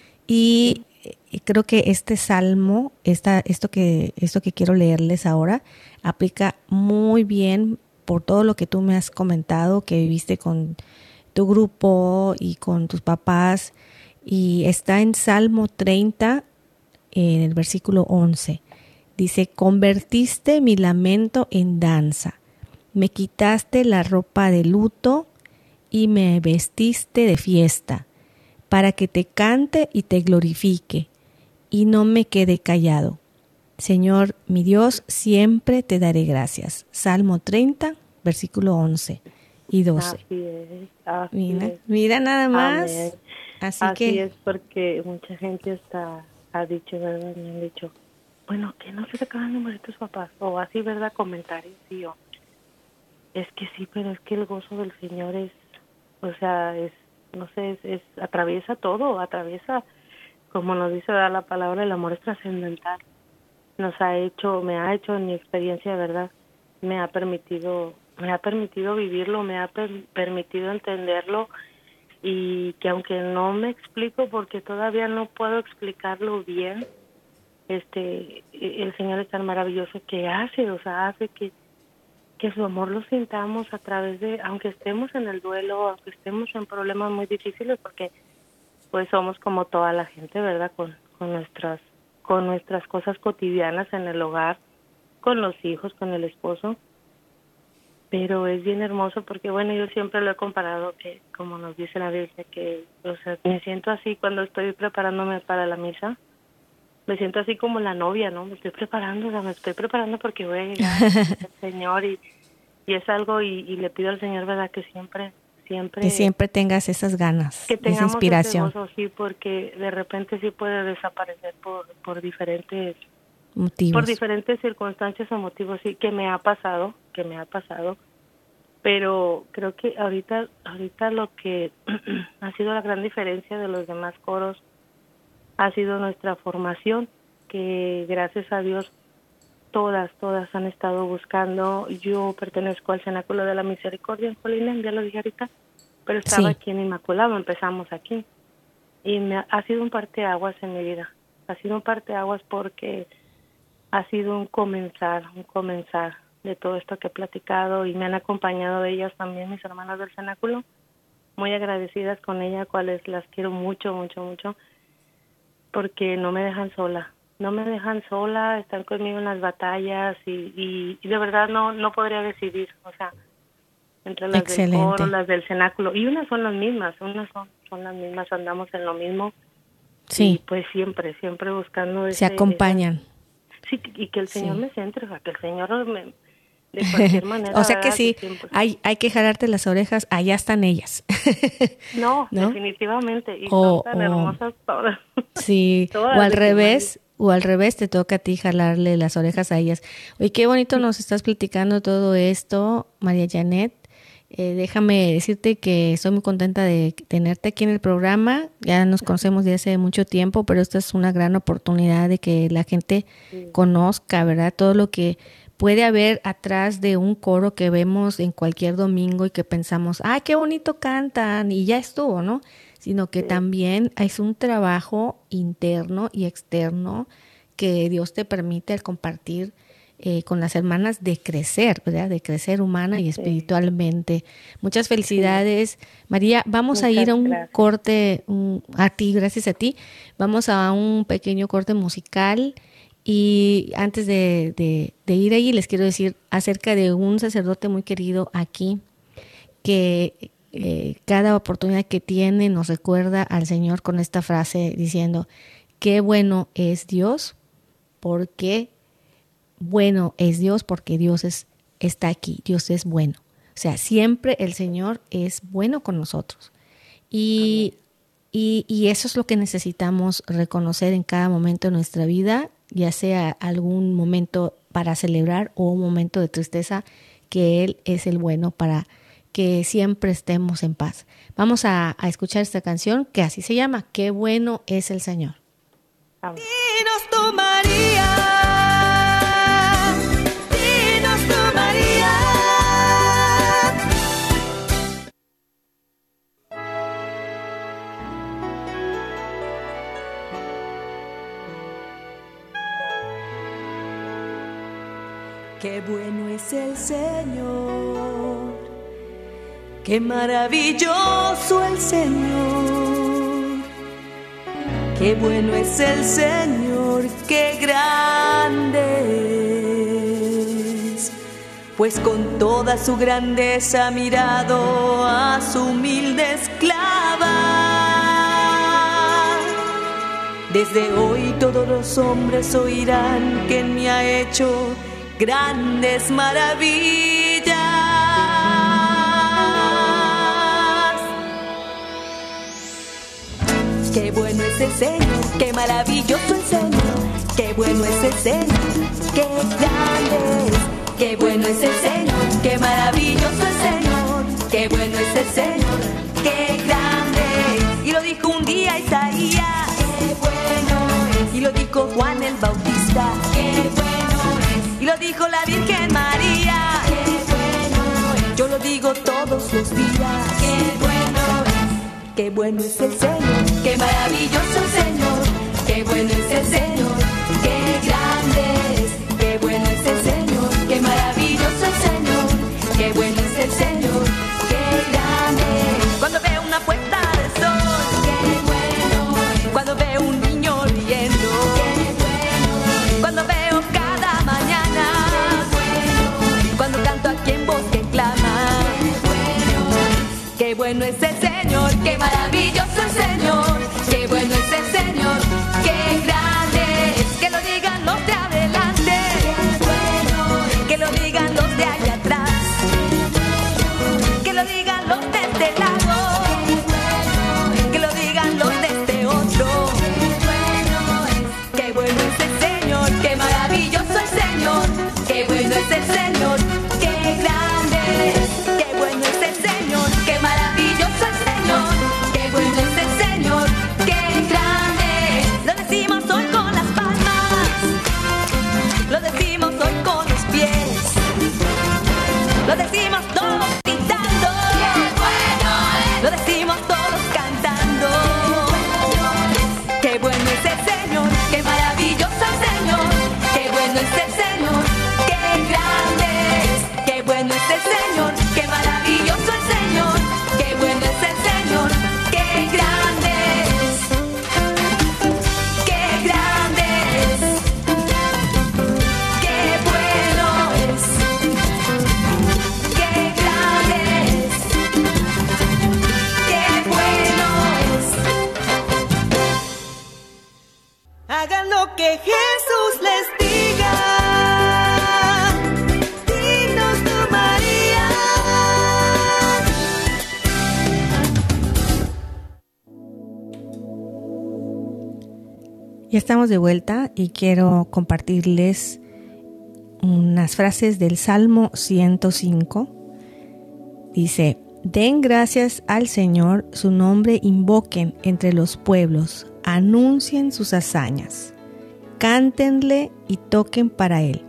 Speaker 2: y sí. creo que este salmo, esta, esto que esto que quiero leerles ahora, aplica muy bien por todo lo que tú me has comentado, que viviste con tu grupo y con tus papás, y está en Salmo treinta, en el versículo once. Dice, convertiste mi lamento en danza, me quitaste la ropa de luto y me vestiste de fiesta, para que te cante y te glorifique, y no me quede callado. Señor, mi Dios, siempre te daré gracias. Salmo treinta, versículo once y doce.
Speaker 3: Así es, así
Speaker 2: mira,
Speaker 3: es.
Speaker 2: mira nada más.
Speaker 3: Amén.
Speaker 2: Así,
Speaker 3: así
Speaker 2: que...
Speaker 3: es, porque mucha gente hasta ha dicho, ¿verdad? Me han dicho, bueno, que no se te acaban de morir tus papás, o así, ¿verdad? Comentarios, y yo, es que sí, pero es que el gozo del Señor es, o sea, es, no sé, es, es atraviesa todo, atraviesa, como nos dice ¿verdad? La palabra, el amor es trascendental, nos ha hecho, me ha hecho en mi experiencia, ¿verdad? Me ha permitido, me ha permitido vivirlo, me ha per- permitido entenderlo, y que aunque no me explico, porque todavía no puedo explicarlo bien, este el Señor es tan maravilloso que hace, o sea, hace que, que su amor lo sintamos a través de, aunque estemos en el duelo, aunque estemos en problemas muy difíciles, porque pues somos como toda la gente, ¿verdad? Con, con nuestras con nuestras cosas cotidianas en el hogar, con los hijos, con el esposo, pero es bien hermoso porque, bueno, yo siempre lo he comparado que, como nos dice la Biblia, que, o sea, me siento así cuando estoy preparándome para la misa. Me siento así como la novia, ¿no? Me estoy preparando, o sea, me estoy preparando porque voy a llegar al Señor y, y es algo, y, y le pido al Señor, ¿verdad?, que siempre, siempre...
Speaker 2: Que siempre tengas esas ganas,
Speaker 3: que tengamos
Speaker 2: esa inspiración.
Speaker 3: Ese gozo, sí, porque de repente sí puede desaparecer por, por diferentes
Speaker 2: motivos.
Speaker 3: Por diferentes circunstancias o motivos, sí, que me ha pasado, que me ha pasado. Pero creo que ahorita, ahorita lo que ha sido la gran diferencia de los demás coros ha sido nuestra formación, que gracias a Dios todas, todas han estado buscando. Yo pertenezco al Cenáculo de la Misericordia en Colina, ya lo dije ahorita, pero estaba
Speaker 2: Sí.
Speaker 3: aquí en Inmaculado, empezamos aquí. Y me ha, ha sido un parteaguas en mi vida, ha sido un parteaguas porque ha sido un comenzar, un comenzar de todo esto que he platicado, y me han acompañado ellas también, mis hermanas del Cenáculo, muy agradecidas con ella, cuales las quiero mucho, mucho, mucho, porque no me dejan sola, no me dejan sola, están conmigo en las batallas, y, y, y de verdad no no podría decidir, o sea, entre las
Speaker 2: Excelente.
Speaker 3: del coro, las del Cenáculo, y unas son las mismas, unas son, son las mismas, andamos en lo mismo,
Speaker 2: Sí.
Speaker 3: y pues siempre, siempre buscando
Speaker 2: Se
Speaker 3: ese,
Speaker 2: acompañan.
Speaker 3: ese- sí, y que el Señor
Speaker 2: Sí.
Speaker 3: me centre, o sea, que el Señor me, de cualquier manera.
Speaker 2: O sea que
Speaker 3: ¿verdad?
Speaker 2: sí,
Speaker 3: siempre-
Speaker 2: hay, hay que jalarte las orejas, allá están ellas.
Speaker 3: No,
Speaker 2: ¿no?
Speaker 3: definitivamente, y
Speaker 2: O-
Speaker 3: son tan
Speaker 2: o-
Speaker 3: hermosas todas.
Speaker 2: Sí,
Speaker 3: Todas
Speaker 2: o al
Speaker 3: de
Speaker 2: revés, o al revés te toca a ti jalarle las orejas a ellas. Oye, qué bonito nos estás platicando todo esto, María Janet. Eh, déjame decirte que estoy muy contenta de tenerte aquí en el programa. Ya nos conocemos desde hace mucho tiempo, pero esta es una gran oportunidad de que la gente
Speaker 3: Sí.
Speaker 2: conozca, ¿verdad? Todo lo que puede haber atrás de un coro que vemos en cualquier domingo y que pensamos, ¡ay, qué bonito cantan! Y ya estuvo, ¿no? Sino que
Speaker 3: Sí.
Speaker 2: también es un trabajo interno y externo que Dios te permite al compartir eh, con las hermanas, de crecer, ¿verdad? De crecer humana y espiritualmente. Muchas felicidades. María, vamos a
Speaker 3: Muchas
Speaker 2: ir a un
Speaker 3: gracias.
Speaker 2: corte, un- a ti, gracias a ti. Vamos a un pequeño corte musical. Y antes de, de, de ir ahí, les quiero decir acerca de un sacerdote muy querido aquí, que eh, cada oportunidad que tiene nos recuerda al Señor con esta frase diciendo, qué bueno es Dios, porque bueno es Dios, porque Dios es, está aquí, Dios es bueno. O sea, siempre el Señor es bueno con nosotros. Y, y, y eso es lo que necesitamos reconocer en cada momento de nuestra vida, ya sea algún momento para celebrar o un momento de tristeza, que Él es el bueno para que siempre estemos en paz. Vamos a, a escuchar esta canción que así se llama, Qué bueno es el Señor.
Speaker 3: Vamos.
Speaker 1: Dinos tú, María, dinos tú, María. Qué bueno es el Señor, qué maravilloso el Señor. Qué bueno es el Señor, qué grande es, pues con toda su grandeza ha mirado a su humilde esclava. Desde hoy todos los hombres oirán que en mí ha hecho grandes maravillas. Qué bueno es el Señor, qué maravilloso el Señor. Qué bueno es el Señor, qué grande es. Qué bueno es el Señor, qué maravilloso el Señor. Qué bueno es el Señor, qué grande es. Y lo dijo un día Isaías, qué bueno es. Y lo dijo Juan el Bautista, qué bueno es. Y lo dijo la Virgen María, qué bueno es. Yo lo digo todos los días, qué bueno es. Qué bueno es el Señor, qué maravilloso el Señor. Qué bueno es el Señor, qué grande es. Qué bueno es el Señor, qué maravilloso el Señor. Qué bueno es el Señor, qué grande es. Cuando veo una puesta de sol, qué bueno es. Cuando veo un niño riendo, qué bueno es. Cuando veo cada mañana, qué bueno es. Cuando canto aquí en voz que clama, qué bueno es. Qué bueno es el Señor, qué maravilloso el Señor. Qué bueno es el Señor, qué grande es. Que lo digan los de adelante, qué bueno es. Que lo digan los de allá atrás, Señor, qué maravilloso el Señor, qué bueno es el Señor, qué grande es, qué grande es, qué bueno es, qué grande es, qué bueno es. Hagan lo que Jesús les diga. Dinos tú, María.
Speaker 2: Ya estamos de vuelta y quiero compartirles unas frases del Salmo ciento cinco. Dice: den gracias al Señor, su nombre invoquen entre los pueblos, anuncien sus hazañas, cántenle y toquen para él,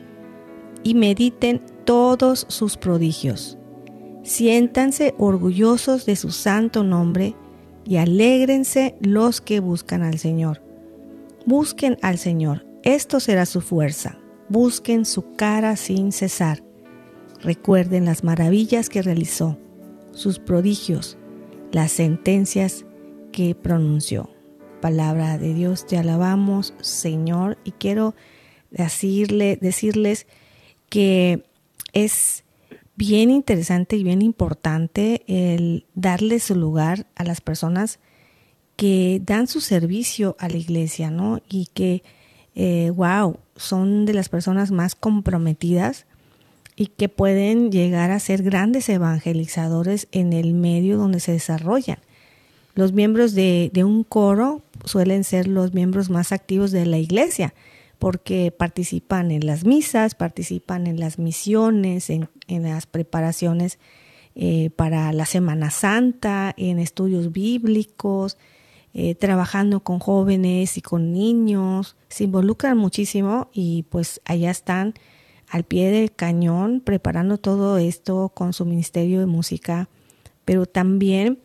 Speaker 2: y mediten todos sus prodigios. Siéntanse orgullosos de su santo nombre y alégrense los que buscan al Señor. Busquen al Señor, esto será su fuerza. Busquen su cara sin cesar. Recuerden las maravillas que realizó, sus prodigios, las sentencias que pronunció. Palabra de Dios, te alabamos, Señor, y quiero decirle, decirles que es bien interesante y bien importante el darle su lugar a las personas que dan su servicio a la iglesia, ¿no? Y que, eh, wow, son de las personas más comprometidas y que pueden llegar a ser grandes evangelizadores en el medio donde se desarrollan. Los miembros de, de un coro suelen ser los miembros más activos de la iglesia, porque participan en las misas, participan en las misiones, en, en las preparaciones eh, para la Semana Santa, en estudios bíblicos, eh, trabajando con jóvenes y con niños. Se involucran muchísimo y pues allá están al pie del cañón preparando todo esto con su ministerio de música, pero también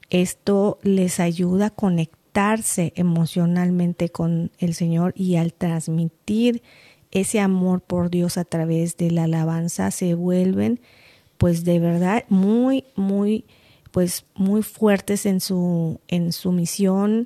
Speaker 2: esto les ayuda a conectarse emocionalmente con el Señor, y al transmitir ese amor por Dios a través de la alabanza se vuelven pues de verdad muy, muy, pues muy fuertes en su, en su misión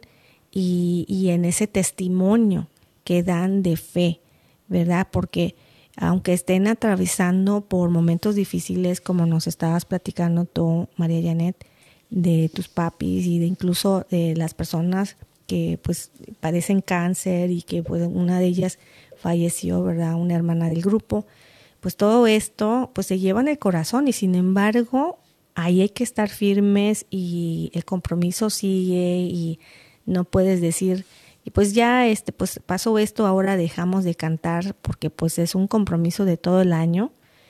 Speaker 2: y, y en ese testimonio que dan de fe, ¿verdad? Porque aunque estén atravesando por momentos difíciles, como nos estabas platicando tú, María Janet, de tus papis y de incluso de las personas que pues padecen cáncer y que pues una de ellas falleció, ¿verdad? Una hermana del grupo. Pues todo esto pues se lleva en el corazón, y sin embargo ahí hay que estar firmes y el compromiso sigue, y no puedes decir, y pues ya este pues pasó esto, ahora dejamos de cantar, porque pues es un compromiso de todo el año.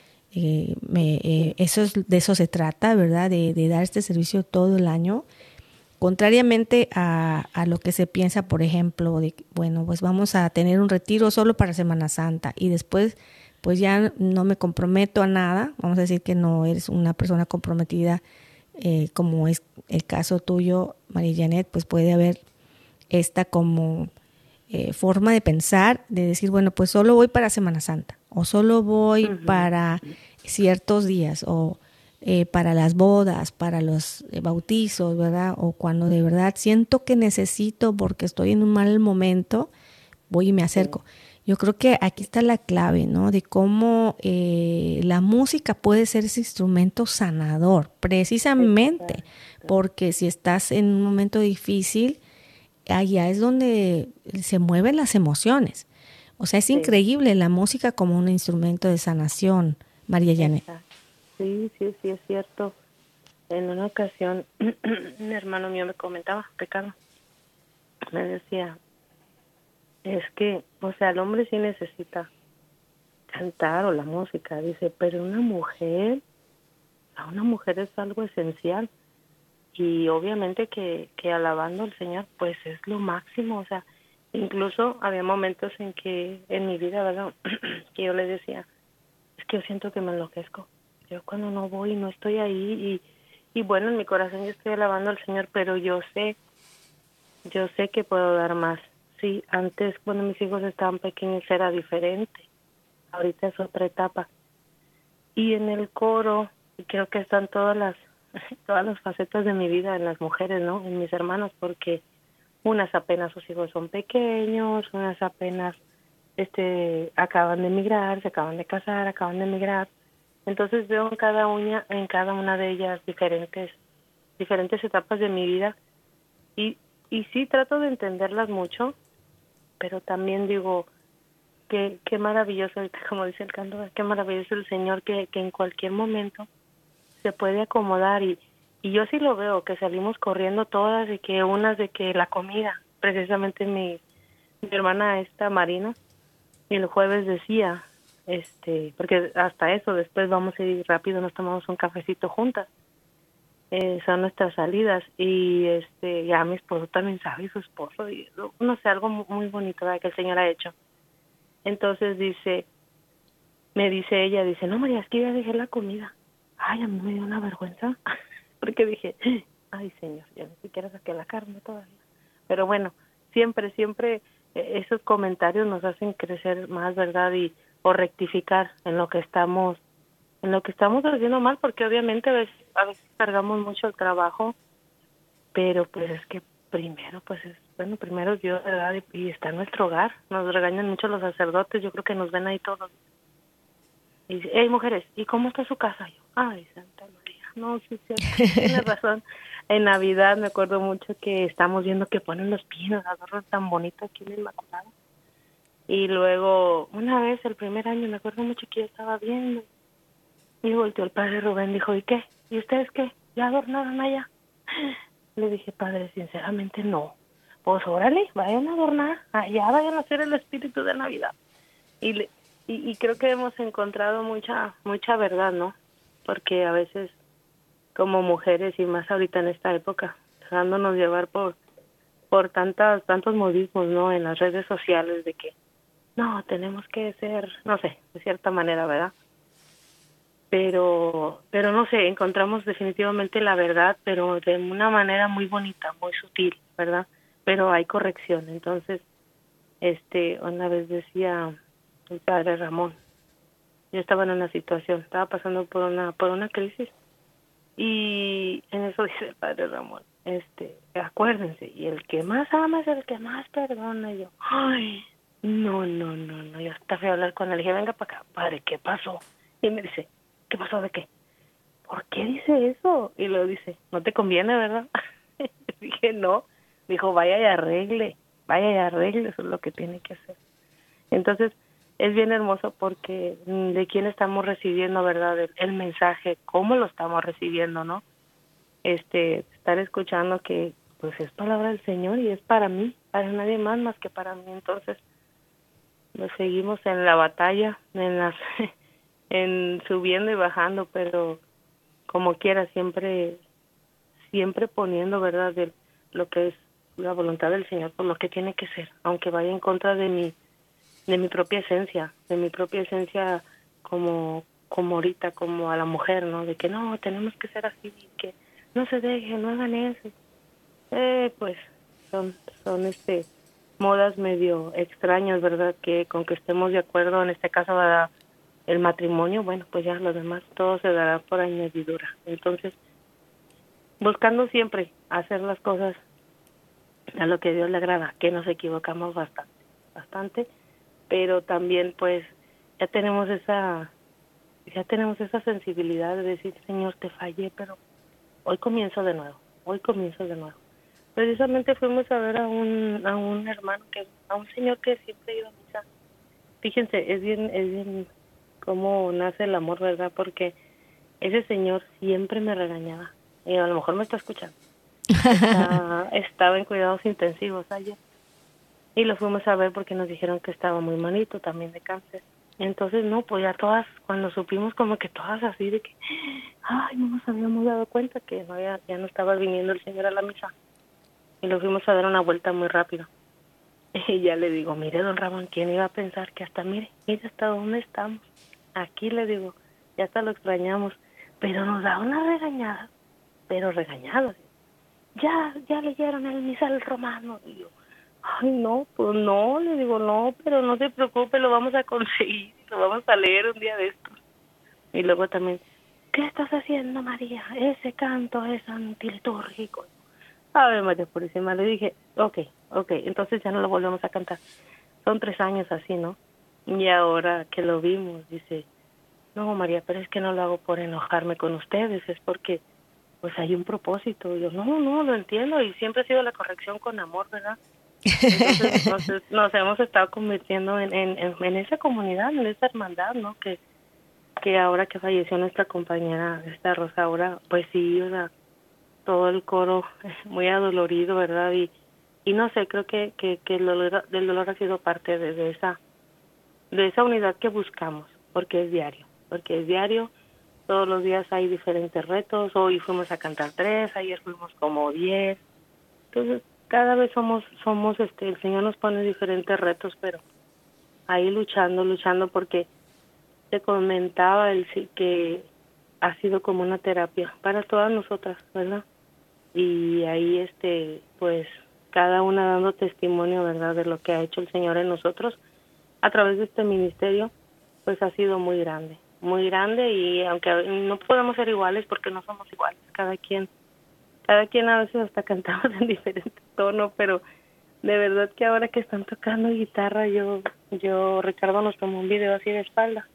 Speaker 2: Eh, me, eh, eso es, de eso se trata, ¿verdad? De, de dar este servicio todo el año. Contrariamente a, a lo que se piensa, por ejemplo, de bueno, pues vamos a tener un retiro solo para Semana Santa y después pues ya no me comprometo a nada. Vamos a decir que no eres una persona comprometida, eh, como es el caso tuyo, María Janet, pues puede haber esta como eh, forma de pensar, de decir, bueno, pues solo voy para Semana Santa, o solo voy uh-huh. para ciertos días, o eh, para las bodas, para los eh, bautizos, ¿verdad? O cuando de verdad siento que necesito, porque estoy en un mal momento, voy y me acerco. Yo creo que aquí está la clave, ¿no? De cómo eh, la música puede ser ese instrumento sanador, precisamente porque si estás en un momento difícil, allá es donde se mueven las emociones. O sea, es sí. increíble la música como un instrumento de sanación, María Janet.
Speaker 3: Sí, sí, sí, es cierto. En una ocasión, un hermano mío me comentaba, Ricardo, me decía, es que, o sea, el hombre sí necesita cantar o la música, dice, pero una mujer, a una mujer es algo esencial. Y obviamente que, que alabando al Señor, pues es lo máximo. O sea, incluso había momentos en que, en mi vida, ¿verdad? que yo le decía, es que yo siento que me enloquezco. Yo cuando no voy, no estoy ahí. Y, y bueno, en mi corazón yo estoy alabando al Señor, pero yo sé, yo sé que puedo dar más. Sí, antes cuando mis hijos estaban pequeños era diferente. Ahorita es otra etapa. Y en el coro, y creo que están todas las todas las facetas de mi vida en las mujeres, ¿no? En mis hermanas, porque unas apenas sus hijos son pequeños, unas apenas este acaban de emigrar, se acaban de casar, acaban de emigrar. Entonces veo en cada uña, en cada una de ellas diferentes diferentes etapas de mi vida y y sí trato de entenderlas mucho, pero también digo que qué maravilloso, como dice el canto, qué maravilloso el Señor que que en cualquier momento se puede acomodar y y yo sí lo veo, que salimos corriendo todas y que unas de que la comida, precisamente mi, mi hermana esta Marina, el jueves decía, este, porque hasta eso, después vamos a ir rápido, nos tomamos un cafecito juntas, eh, son nuestras salidas y este, ya mi esposo también sabe, y su esposo, y no sé, algo muy bonito, ¿verdad?, que el Señor ha hecho. Entonces dice, me dice ella, dice, no María, es que ya dejé la comida. Ay, a mí me dio una vergüenza, porque dije, ay Señor, yo ni siquiera saqué la carne todavía. Pero bueno, siempre, siempre eh, esos comentarios nos hacen crecer más, ¿verdad? Y o rectificar en lo que estamos, en lo que estamos haciendo mal, porque obviamente a veces, a veces cargamos mucho el trabajo, pero pues es que primero, pues es, bueno, primero Dios, ¿verdad? Y, y está en nuestro hogar. Nos regañan mucho los sacerdotes, yo creo que nos ven ahí todos. Y dice, hey, mujeres, ¿y cómo está su casa? Yo, ay, Santa María, no, sí, sí, tiene razón. En Navidad me acuerdo mucho que estamos viendo que ponen los pinos, adornos tan bonitos aquí en el Inmaculado. Y luego, una vez, el primer año, me acuerdo mucho que yo estaba viendo. Y volteó el padre Rubén, dijo, ¿y qué? ¿Y ustedes qué? ¿Ya adornaron allá? Le dije, padre, sinceramente no. Pues órale, vayan a adornar, allá vayan a hacer el espíritu de Navidad. Y le Y, y creo que hemos encontrado mucha mucha verdad, ¿no? Porque a veces como mujeres y más ahorita en esta época, dejándonos llevar por por tantas tantos modismos, ¿no? En las redes sociales de que no, tenemos que ser, no sé, de cierta manera, ¿verdad? Pero pero no sé, encontramos definitivamente la verdad, pero de una manera muy bonita, muy sutil, ¿verdad? Pero hay corrección. Entonces, este, una vez decía el padre Ramón, yo estaba en una situación, estaba pasando por una por una crisis y en eso dice el padre Ramón, este, acuérdense, y el que más ama es el que más perdona. Y yo, ay, no, no, no, no, yo hasta fui a hablar con él, le dije, venga para acá, padre, ¿qué pasó? Y me dice, ¿qué pasó de qué? ¿Por qué dice eso? Y luego dice, no te conviene, ¿verdad? Dije, no. Dijo, vaya y arregle, vaya y arregle, eso es lo que tiene que hacer. Entonces, es bien hermoso porque de quién estamos recibiendo, ¿verdad? El, el mensaje, cómo lo estamos recibiendo, ¿no? Este, estar escuchando que pues es palabra del Señor y es para mí, para nadie más más que para mí. Entonces, nos seguimos en la batalla, en las en subiendo y bajando, pero como quiera siempre siempre poniendo, ¿verdad?, de lo que es la voluntad del Señor, por lo que tiene que ser, aunque vaya en contra de mi de mi propia esencia, de mi propia esencia como como ahorita, como a la mujer, ¿no? De que no, tenemos que ser así, que no se dejen, no hagan eso. Eh, pues son son este modas medio extrañas, ¿verdad? Que con que estemos de acuerdo, en este caso, ¿verdad?, el matrimonio, bueno, pues ya lo demás todo se dará por añadidura. Entonces, buscando siempre hacer las cosas a lo que Dios le agrada, que nos equivocamos bastante, bastante, pero también pues ya tenemos esa ya tenemos esa sensibilidad de decir, Señor, te fallé, pero hoy comienzo de nuevo, hoy comienzo de nuevo. Precisamente fuimos a ver a un a un hermano, que a un señor que siempre iba a misa. Fíjense, es bien es bien cómo nace el amor, ¿verdad? Porque ese señor siempre me regañaba, y a lo mejor me está escuchando. Está, estaba en cuidados intensivos ayer y lo fuimos a ver porque nos dijeron que estaba muy malito también de cáncer. Entonces, no, pues ya todas, cuando supimos, como que todas así de que, ay, no nos habíamos dado cuenta que no había, ya no estaba viniendo el Señor a la misa. Y lo fuimos a dar una vuelta muy rápido. Y ya le digo, mire, don Ramón, ¿quién iba a pensar que hasta, mire, mire hasta dónde estamos? Aquí le digo, ya hasta lo extrañamos, pero nos da una regañada, pero regañada. Ya, ya leyeron el misal romano. Y yo, ay, no, pues no, le digo, no, pero no se preocupe, lo vamos a conseguir, lo vamos a leer un día de estos. Y luego también, ¿qué estás haciendo, María? Ese canto es antilitúrgico. A ver, María Purísima, le dije, ok, ok, entonces ya no lo volvemos a cantar. Son tres años así, ¿no? Y ahora que lo vimos, dice, no, María, pero es que no lo hago por enojarme con ustedes, es porque pues hay un propósito. Y yo, no, no, lo entiendo, y siempre ha sido la corrección con amor, ¿verdad? Entonces nos, nos hemos estado convirtiendo en, en, en, en esa comunidad, en esa hermandad, ¿no? Que, que ahora que falleció nuestra compañera, esta Rosaura, pues sí, o sea, todo el coro muy adolorido, ¿verdad? Y, y no sé, creo que, que, que el, dolor, el dolor ha sido parte de, de esa de esa unidad que buscamos, porque es diario, porque es diario, todos los días hay diferentes retos, hoy fuimos a cantar tres, ayer fuimos como diez, entonces cada vez somos, somos este, el Señor nos pone diferentes retos, pero ahí luchando, luchando, porque te comentaba el sí que ha sido como una terapia para todas nosotras, ¿verdad? Y ahí este, pues cada una dando testimonio, ¿verdad?, de lo que ha hecho el Señor en nosotros a través de este ministerio, pues ha sido muy grande, muy grande, y aunque no podemos ser iguales porque no somos iguales, cada quien, cada quien a veces hasta cantamos en diferente tono, pero de verdad que ahora que están tocando guitarra, yo, yo, Ricardo nos tomó un video así de espalda,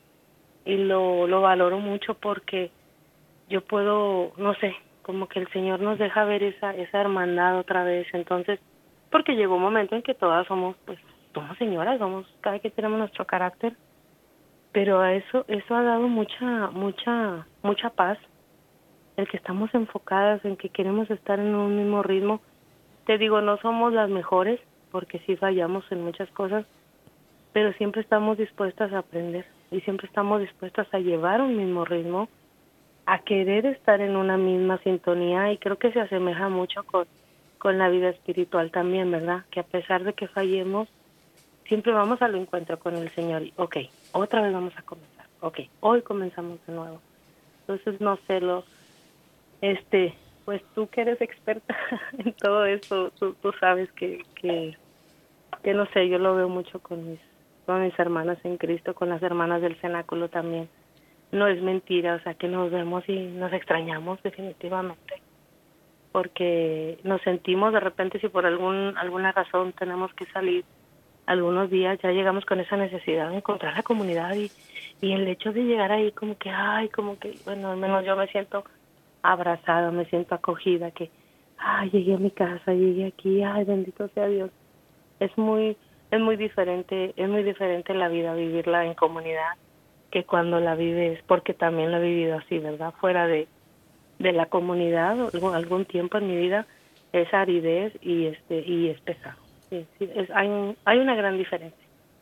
Speaker 3: y lo, lo valoro mucho porque yo puedo, no sé, como que el Señor nos deja ver esa, esa hermandad otra vez, entonces, porque llegó un momento en que todas somos, pues, somos señoras, somos, cada quien tenemos nuestro carácter, pero a eso, eso ha dado mucha, mucha, mucha paz, el que estamos enfocadas en que queremos estar en un mismo ritmo. Te digo, no somos las mejores, porque sí fallamos en muchas cosas, pero siempre estamos dispuestas a aprender, y siempre estamos dispuestas a llevar un mismo ritmo, a querer estar en una misma sintonía, y creo que se asemeja mucho con, con la vida espiritual también, ¿verdad? Que a pesar de que fallemos, siempre vamos al encuentro con el Señor y, ok, otra vez vamos a comenzar, ok, hoy comenzamos de nuevo. Entonces, no sé, lo, este, pues tú que eres experta en todo esto, tú, tú sabes que, que, que, no sé, yo lo veo mucho con mis, con mis hermanas en Cristo, con las hermanas del cenáculo también. No es mentira, o sea, que nos vemos y nos extrañamos definitivamente, porque nos sentimos de repente, si por algún alguna razón tenemos que salir algunos días, ya llegamos con esa necesidad de encontrar la comunidad, y, y el hecho de llegar ahí como que, ay, como que, bueno, al menos yo me siento abrazada, me siento acogida, que, ay, llegué a mi casa, llegué aquí, ay, bendito sea Dios. Es muy, es muy diferente, es muy diferente la vida, vivirla en comunidad, que cuando la vives, porque también la he vivido así, ¿verdad? Fuera de, de la comunidad, algún, algún tiempo en mi vida, es aridez y este y es pesado. Sí, sí, es, hay, un, hay una gran diferencia.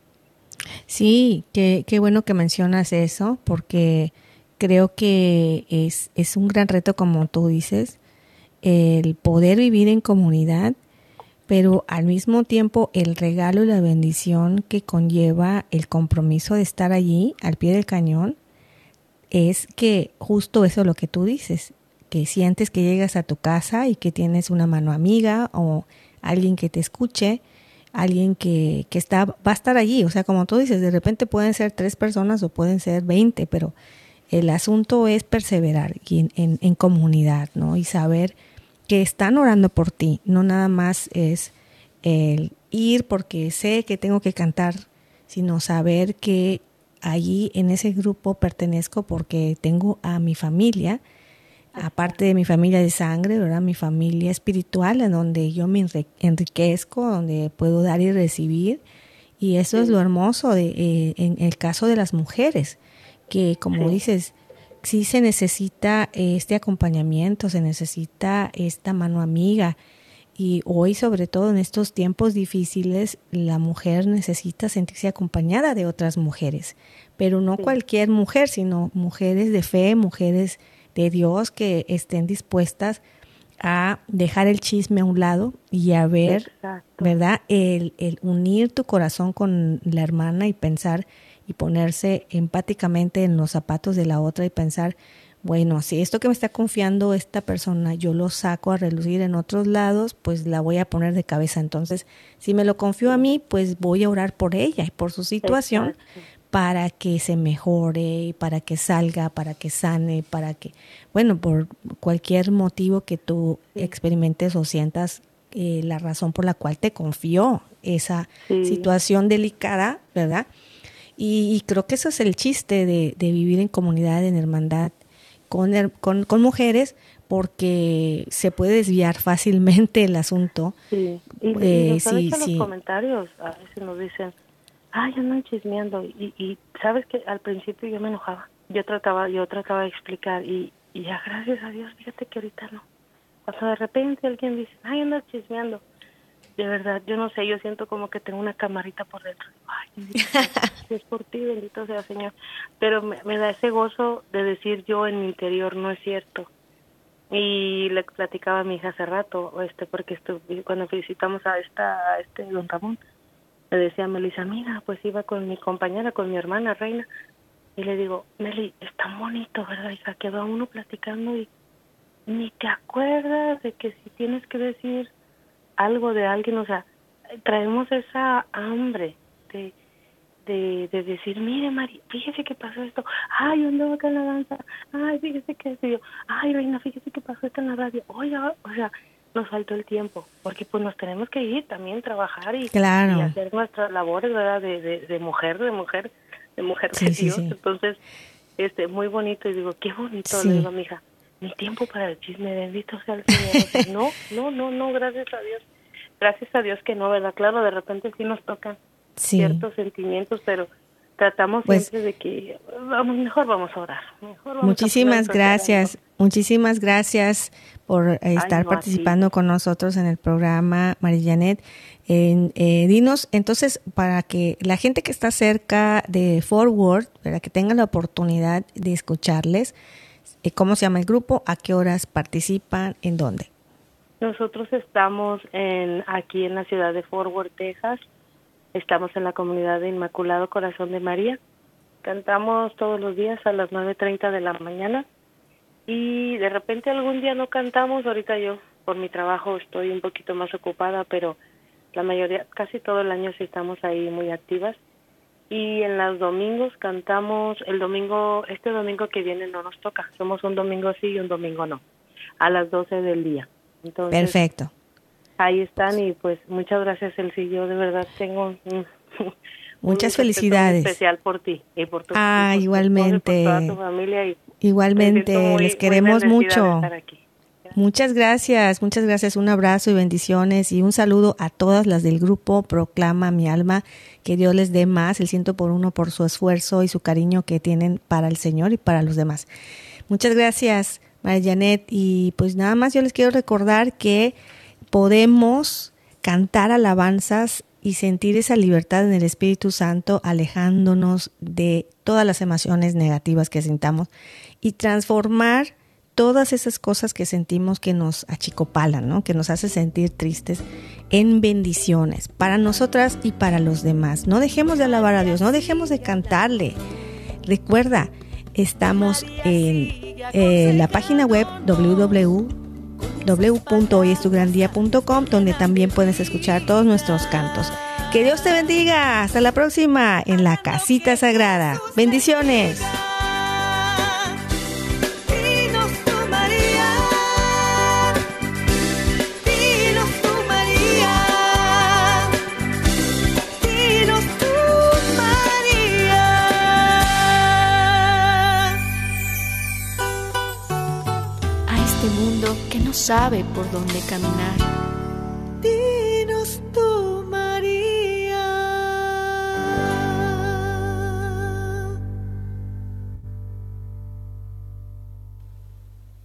Speaker 2: Sí, qué, qué bueno que mencionas eso, porque creo que es, es un gran reto, como tú dices, el poder vivir en comunidad, pero al mismo tiempo el regalo y la bendición que conlleva el compromiso de estar allí al pie del cañón, es que justo eso es lo que tú dices, que sientes que llegas a tu casa y que tienes una mano amiga o alguien que te escuche, alguien que, que está, va a estar allí. O sea, como tú dices, de repente pueden ser tres personas o pueden ser veinte, pero el asunto es perseverar y en, en, en comunidad, ¿no? Y saber que están orando por ti, no nada más es el ir porque sé que tengo que cantar, sino saber que allí en ese grupo pertenezco porque tengo a mi familia, aparte de mi familia de sangre, ¿verdad? Mi familia espiritual, en donde yo me enriquezco, donde puedo dar y recibir. Y eso sí. Es lo hermoso de, eh, en el caso de las mujeres, que como sí. dices, sí se necesita este acompañamiento, se necesita esta mano amiga. Y hoy, sobre todo en estos tiempos difíciles, la mujer necesita sentirse acompañada de otras mujeres. Pero no sí. cualquier mujer, sino mujeres de fe, mujeres de Dios que estén dispuestas a dejar el chisme a un lado y a ver, Exacto. ¿verdad? El, el unir tu corazón con la hermana y pensar y ponerse empáticamente en los zapatos de la otra y pensar, bueno, si esto que me está confiando esta persona yo lo saco a relucir en otros lados, pues la voy a poner de cabeza. Entonces, si me lo confió a mí, pues voy a orar por ella y por su situación, Exacto. para que se mejore, para que salga, para que sane, para que, bueno, por cualquier motivo que tú experimentes o sientas eh, la razón por la cual te confió esa sí. situación delicada, ¿verdad? Y, y creo que eso es el chiste de, de vivir en comunidad, en hermandad, con, con, con mujeres, porque se puede desviar fácilmente el asunto.
Speaker 3: Sí, y,
Speaker 2: eh,
Speaker 3: y nos
Speaker 2: sí,
Speaker 3: los
Speaker 2: sí.
Speaker 3: comentarios a veces nos dicen, ay, andan chismeando, y, y sabes que al principio yo me enojaba, yo trataba yo trataba de explicar, y, y ya gracias a Dios, fíjate que ahorita no. Cuando de repente alguien dice, ay, andas chismeando, de verdad, yo no sé, yo siento como que tengo una camarita por dentro. Ay, bendito sea, si es por ti, bendito sea, Señor. Pero me, me da ese gozo de decir yo en mi interior, no es cierto. Y le platicaba a mi hija hace rato, este, porque estuve, cuando visitamos a esta a este don Ramón, le decía a Melissa, mira, pues iba con mi compañera, con mi hermana Reina, y le digo, Meli, es tan bonito, ¿verdad, hija? Que va uno platicando y ni te acuerdas de que si tienes que decir algo de alguien, o sea, traemos esa hambre de, de, de decir, mire, María, fíjese que pasó esto, ay, yo andaba acá en la danza, ay, fíjese que esto, yo, ay, Reina, fíjese que pasó esto en la radio, oiga, o sea, nos faltó el tiempo, porque pues nos tenemos que ir también, trabajar y,
Speaker 2: claro.
Speaker 3: y hacer nuestras labores, ¿verdad?, de, de, de mujer, de mujer, de mujer
Speaker 2: sí,
Speaker 3: de
Speaker 2: sí,
Speaker 3: Dios,
Speaker 2: sí.
Speaker 3: Entonces, este, muy bonito, y digo, qué bonito,
Speaker 2: sí.
Speaker 3: le digo a mi hija, ni tiempo para el chisme, bendito sea el Señor. O sea, no, no, no, no, gracias a Dios. Gracias a Dios que no, ¿verdad? Claro, de repente sí nos tocan
Speaker 2: sí.
Speaker 3: ciertos sentimientos, pero tratamos pues, siempre de que vamos, mejor vamos a orar. Mejor vamos
Speaker 2: muchísimas
Speaker 3: a
Speaker 2: gracias, muchísimas gracias por eh, estar
Speaker 3: Ay, no,
Speaker 2: participando con nosotros en el programa, María Janet. Eh, eh, dinos, entonces, para que la gente que está cerca de Forward, para que tenga la oportunidad de escucharles, ¿cómo se llama el grupo? ¿A qué horas participan? ¿En dónde?
Speaker 3: Nosotros estamos en aquí en la ciudad de Fort Worth, Texas. Estamos en la comunidad de Inmaculado Corazón de María. Cantamos todos los días a las nueve treinta de la mañana. Y de repente algún día no cantamos. Ahorita yo, por mi trabajo, estoy un poquito más ocupada, pero la mayoría, casi todo el año sí estamos ahí muy activas. Y en los domingos cantamos, el domingo, este domingo que viene no nos toca, somos un domingo sí y un domingo no, a las doce del día. Entonces,
Speaker 2: perfecto.
Speaker 3: Ahí están y pues muchas gracias, Elsie, yo de verdad tengo un,
Speaker 2: muchas
Speaker 3: un
Speaker 2: felicidades.
Speaker 3: Muy especial por ti y por tu,
Speaker 2: ah,
Speaker 3: y por
Speaker 2: igualmente.
Speaker 3: Tu esposo, por toda tu familia y
Speaker 2: igualmente,
Speaker 3: muy,
Speaker 2: les queremos
Speaker 3: muy
Speaker 2: mucho.
Speaker 3: De estar aquí.
Speaker 2: Muchas gracias, muchas gracias, un abrazo y bendiciones y un saludo a todas las del grupo Proclama Mi Alma, que Dios les dé más, el ciento por uno por su esfuerzo y su cariño que tienen para el Señor y para los demás. Muchas gracias, María Janet, y pues nada más yo les quiero recordar que podemos cantar alabanzas y sentir esa libertad en el Espíritu Santo, alejándonos de todas las emociones negativas que sintamos y transformar todas esas cosas que sentimos que nos achicopalan, ¿no? Que nos hace sentir tristes, en bendiciones para nosotras y para los demás. No dejemos de alabar a Dios, no dejemos de cantarle. Recuerda, estamos en eh, la página web doble u doble u doble u punto hoy es tu gran día punto com, donde también puedes escuchar todos nuestros cantos. Que Dios te bendiga. Hasta la próxima en la Casita Sagrada. Bendiciones.
Speaker 1: Mundo que no sabe por dónde caminar.
Speaker 2: Dinos tú.